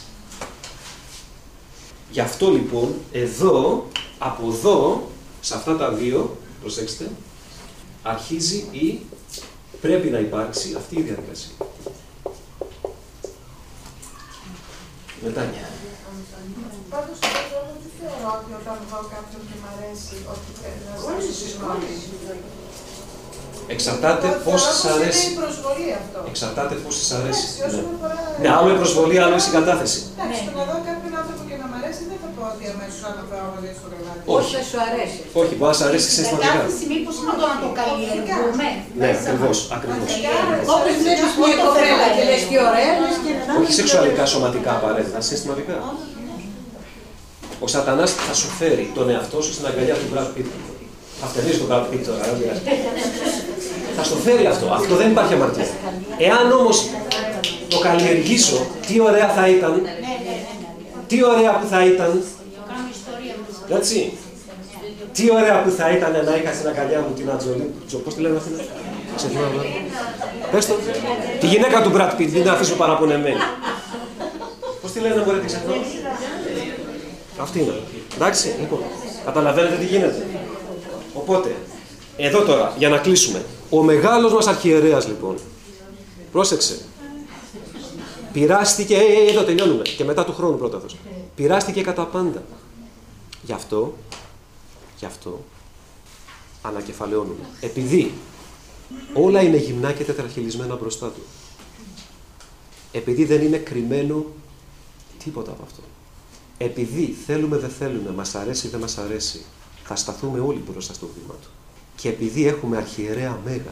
Γι' αυτό λοιπόν, από εδώ, σε αυτά τα δύο, προσέξτε, αρχίζει πρέπει να υπάρξει αυτή η διαδικασία. Μετάνια. Πάντως, εγώ δεν θεωρώ ότι όταν δω κάποιον και μ' αρέσει, ότι πρέπει να ζητήσω συγγνώμη. Εξαρτάται πώς σας αρέσει. Είναι προσβολή αυτό. Εξαρτάται πώς σας αρέσει. Ναι, άλλο η προσβολή, άλλο η συγκατάθεση. Εντάξει, το να δω κάποιον άνθρωπο και να μ' αρέσει, δεν θα πω ότι αμέσως αναβάω να δεις το γραβάτι. Όχι. Δεν σου αρέσει. Όχι, μπορεί να σας αρέσει συναισθηματικά. Κατάθεση μήπως είναι το να το καλλιεργούμε. Ναι, ακριβώς. Όπως βλέπεις μια κοπέλα και λες τι ωραία, λες και να... Όχι σεξουαλικά, σωματικά απαραίτητα, συναισθηματικά. Ο Σατανάς θα σου φέρει τον εαυτό σου στην αγκαλιά του Brad Pitt. Αυτενίζει τον Brad Pitt τώρα, θα στο φέρει αυτό. Αυτό δεν υπάρχει αμαρτία. Εάν όμως το καλλιεργήσω, τι ωραία θα ήταν. Τι ωραία που θα ήταν. Έτσι. Τι ωραία που θα ήταν να είχα στην αγκαλιά μου την Ατζολή. Πώς τη λένε αυτή? Πες το. Τη γυναίκα του Brad Pitt, μην την αφήσω παραπονεμένη. Πώς τη λένε, μπορείτε ξεχνώ. Αυτή είναι. Εντάξει, λοιπόν. Καταλαβαίνετε τι γίνεται. Οπότε, εδώ τώρα, για να κλείσουμε. Ο μεγάλος μας αρχιερέας, λοιπόν, πρόσεξε. Πειράστηκε, εδώ τελειώνουμε. Και μετά του χρόνου πρώτα αυτός. Πειράστηκε κατά πάντα. Γι' αυτό, ανακεφαλαιώνουμε. Επειδή όλα είναι γυμνά και τετραχυλισμένα μπροστά του. Επειδή δεν είναι κρυμμένο τίποτα από αυτό. Επειδή θέλουμε δεν θέλουμε, μας αρέσει δεν μας αρέσει, θα σταθούμε όλοι μπροστά στο βήμα του. Και επειδή έχουμε αρχιερέα Μέγα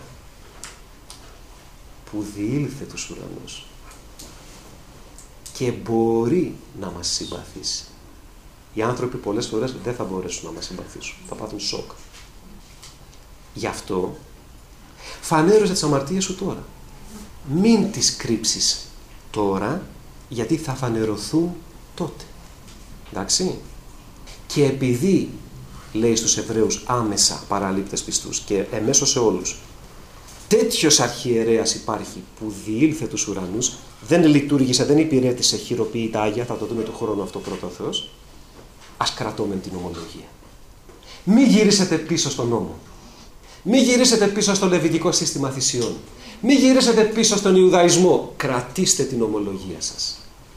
που διήλθε τους ουρανούς και μπορεί να μας συμπαθήσει, οι άνθρωποι πολλές φορές δεν θα μπορέσουν να μας συμπαθήσουν, θα πάθουν σοκ. Γι' αυτό φανέρωσε τις αμαρτίες σου τώρα. Μην τις κρύψεις τώρα, γιατί θα φανερωθούν τότε. Εντάξει. Και επειδή, λέει στους Εβραίους, άμεσα παραλήπτες πιστούς και εμέσως σε όλους, τέτοιος αρχιερέας υπάρχει που διήλθε τους ουρανούς, δεν λειτουργήσε, δεν υπηρέτησε χειροποίητα Άγια, θα το δούμε του χρόνου αυτό πρώτο ο Θεός, ας κρατώμε την ομολογία. Μη γυρίσετε πίσω στον νόμο. Μη γυρίσετε πίσω στο λεβιτικό σύστημα θυσιών. Μη γυρίσετε πίσω στον Ιουδαϊσμό. Κρατήστε την ομολογία σας.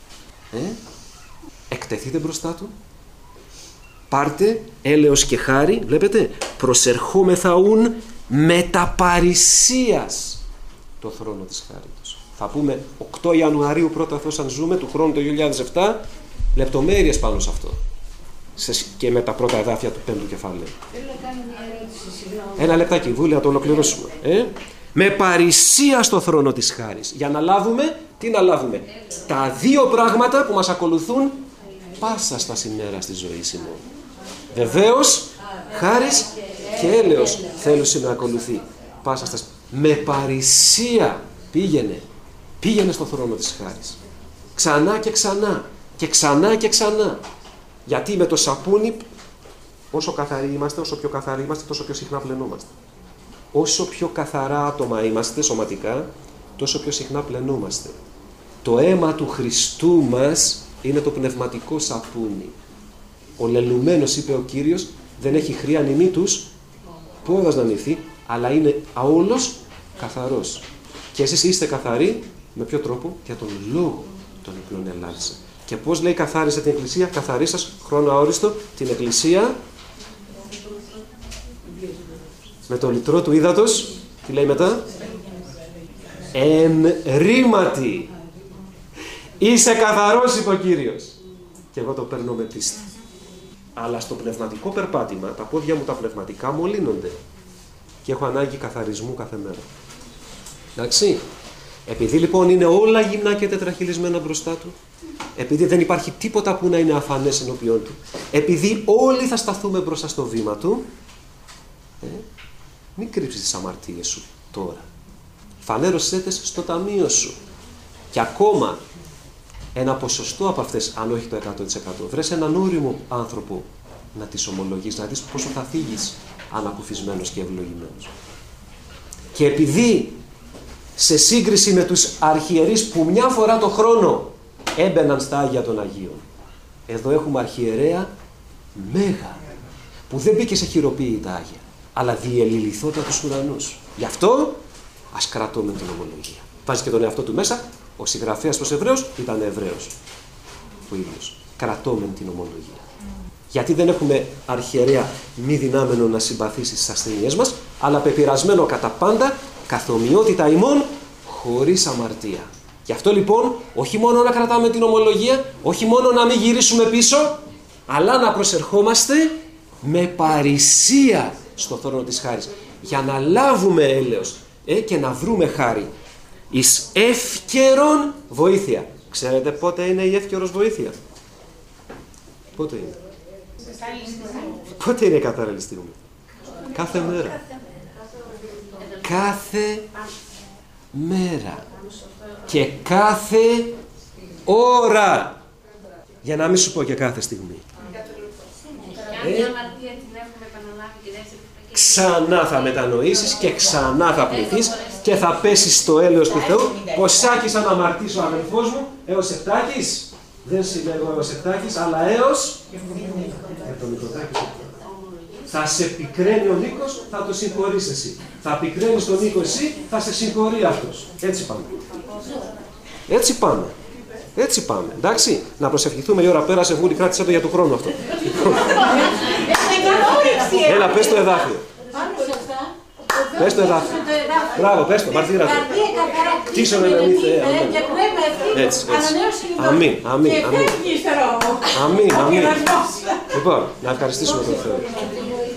Εκτεθείτε μπροστά του. Πάρτε έλεος και χάρη, βλέπετε, προσερχόμεθα ουν μεταπαρησίας το θρόνο της χάριτος. Θα πούμε 8 Ιανουαρίου πρώτα Θεός αν ζούμε του χρόνου το 2007, λεπτομέρειες πάνω σε αυτό. Και με τα πρώτα εδάφια του 5ου κεφαλαίου. Θέλω να κάνω μια ερώτηση, συγγνώμη. Ένα λεπτάκι, Βούλη, να το ολοκληρώσουμε. Με παρησία στο θρόνο της χάρης. Για να λάβουμε, τι να λάβουμε? Τα δύο πράγματα που μας ακολουθούν πάσα στα σημεία στη ζωή ημών. Βεβαίως, χάρις και έλεος θέλω να ακολουθεί. Πάσα στα... Με παρησία πήγαινε στο θρόνο της χάρης. Ξανά και ξανά και ξανά και ξανά. Γιατί με το σαπούνι, όσο καθαροί είμαστε, όσο πιο καθαροί είμαστε, τόσο πιο συχνά πλενόμαστε. Όσο πιο καθαρά άτομα είμαστε σωματικά, τόσο πιο συχνά πλενόμαστε. Το αίμα του Χριστού μας είναι το πνευματικό σαπούνι. Ο λελουμένος, είπε ο Κύριος, δεν έχει χρία νημή τους πόδας να νυθεί, αλλά είναι αόλος καθαρός. Και εσείς είστε καθαροί, με ποιο τρόπο? Για τον λόγο τον οποίον ελάλησα. Και πώς λέει καθάρισε την Εκκλησία? Καθαρίσας, χρόνο αόριστο, την Εκκλησία με το λυτρό του ύδατος. Τι λέει μετά? Εν ρήματι. Είσαι καθαρός, είπε ο Κύριος. Και εγώ το παίρνω με πίστη. Αλλά στο πνευματικό περπάτημα, τα πόδια μου τα πνευματικά μολύνονται. Και έχω ανάγκη καθαρισμού κάθε μέρα. Εντάξει. Επειδή λοιπόν είναι όλα γυμνά και τετραχυλισμένα μπροστά του, επειδή δεν υπάρχει τίποτα που να είναι αφανές ενώπιον του, επειδή όλοι θα σταθούμε μπροστά στο βήμα του, μην κρύψεις τις αμαρτίες σου τώρα. Φανέρωσέ τες στο ταμείο σου. Και ακόμα ένα ποσοστό από αυτές, αν όχι το 100%, βρες έναν όριμο άνθρωπο να τις ομολογείς, να δεις πόσο θα φύγεις ανακουφισμένος και ευλογημένος. Και επειδή σε σύγκριση με τους αρχιερείς που μια φορά το χρόνο έμπαιναν στα Άγια των Αγίων, εδώ έχουμε αρχιερέα Μέγα, που δεν μπήκε σε χειροποίητα Άγια, αλλά διελιληθόταν τους ουρανούς. Γι' αυτό ας κρατούμε την ομολογία. Βάζει και τον εαυτό του μέσα. Ο συγγραφέας προς Εβραίους ήταν Εβραίος ο ίδιος. Κρατώμεν την ομολογία. Γιατί δεν έχουμε αρχιερέα μη δυνάμενο να συμπαθήσει τις ασθενειές μας, αλλά πεπειρασμένο κατά πάντα καθομοιότητα ημών χωρίς αμαρτία. Γι' αυτό λοιπόν όχι μόνο να κρατάμε την ομολογία, όχι μόνο να μην γυρίσουμε πίσω, αλλά να προσερχόμαστε με παρησία στο θρόνο της χάρης, για να λάβουμε έλεος και να βρούμε χάρη εις εύκαιρον βοήθεια. Ξέρετε πότε είναι η εύκαιρος βοήθεια? Πότε είναι? Πότε είναι η κατάλληλη στιγμή? Κάθε μέρα. Κάθε μέρα. Και κάθε ώρα. Για να μην σου πω και κάθε στιγμή. Ξανά θα μετανοήσεις και ξανά θα πληθείς και θα πέσεις στο έλεος του Θεού. Ποσάκης αν αμαρτήσω, αδελφός μου, έως Εφτάκης. Δεν συλλέγω έως Εφτάκης, αλλά έως το μικροτάκι. Θα σε πικραίνει ο Νίκος, θα το συγχωρείς εσύ. Θα πικραίνεις τον Νίκο εσύ, θα σε συγχωρεί αυτός. Έτσι πάμε. Έτσι πάμε. Έτσι πάμε. Εντάξει. Να προσευχηθούμε, η ώρα πέρασε, Βούλη, κράτησε το για του χρόνου αυτό. Έλα, πες το εδάφιο. Πες το εδάφιο. Μπράβο, πες το, μαρτύρα του. Τίσον ένα μη Θεέ. Έτσι, έτσι. Αμήν, αμήν, αμήν. Αμήν, αμήν. Λοιπόν, να ευχαριστήσουμε τον Θεό.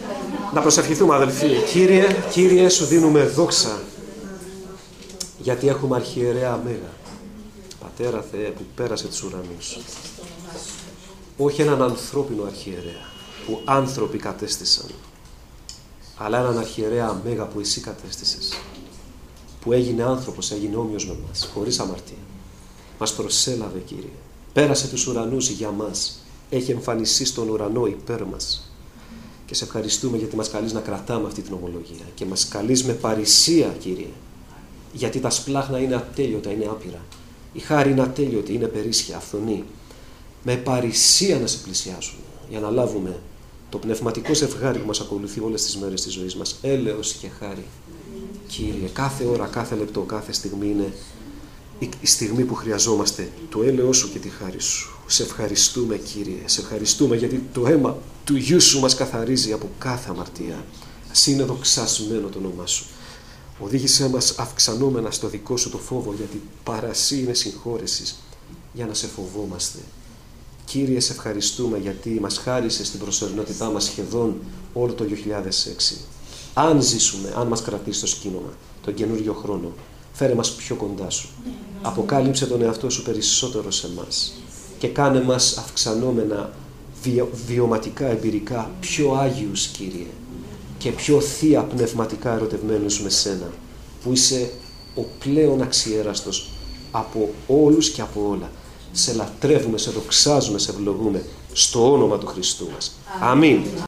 Να προσευχηθούμε, αδελφοί. Κύριε, σου δίνουμε δόξα, γιατί έχουμε αρχιερέα Μέγα, Πατέρα Θεέ, που πέρασε τους ουρανούς. Όχι έναν ανθρώπινο αρχιερέα, που άνθρωποι κατέστησαν, αλλά έναν αρχιερέα Μέγα που εσύ κατέστησες, που έγινε άνθρωπος, έγινε όμοιος με μας, χωρίς αμαρτία. Μας προσέλαβε, Κύριε. Πέρασε τους ουρανούς για μας. Έχει εμφανιστεί στον ουρανό υπέρ μας. Και σε ευχαριστούμε γιατί μας καλείς να κρατάμε αυτή την ομολογία. Και μας καλείς με παρησία, Κύριε. Γιατί τα σπλάχνα είναι ατέλειωτα, είναι άπειρα. Η χάρη είναι ατέλειωτη, είναι περίσσια, αυθονή. Με παρησία να σε πλησιάσουμε. Για να λάβουμε το πνευματικό ζευγάρι που μας ακολουθεί όλες τις μέρες της ζωής μας. Έλεος και χάρη. Κύριε, κάθε ώρα, κάθε λεπτό, κάθε στιγμή είναι η στιγμή που χρειαζόμαστε το έλεος σου και τη χάρη σου. Σε ευχαριστούμε, Κύριε. Σε ευχαριστούμε γιατί το αίμα του Γιού σου μας καθαρίζει από κάθε αμαρτία. Ας είναι δοξασμένο το όνομά σου. Οδήγησέ μας αυξανόμενα στο δικό σου το φόβο, γιατί παρασύ είναι συγχώρεσης για να σε φοβόμαστε. Κύριε, σε ευχαριστούμε γιατί μας χάρισες στην προσωρινότητά μας σχεδόν όλο το 2006. Αν ζήσουμε, αν μας κρατήσει το σκήνομα, τον καινούριο χρόνο, φέρε μας πιο κοντά σου. Αποκάλυψε τον εαυτό σου περισσότερο σε μας και κάνε μας αυξανόμενα βιωματικά, εμπειρικά, πιο Άγιους, Κύριε, και πιο θεία πνευματικά ερωτευμένους με σένα, που είσαι ο πλέον αξιέραστος από όλους και από όλα. Σε λατρεύουμε, σε δοξάζουμε, σε ευλογούμε στο όνομα του Χριστού μας. Αμήν.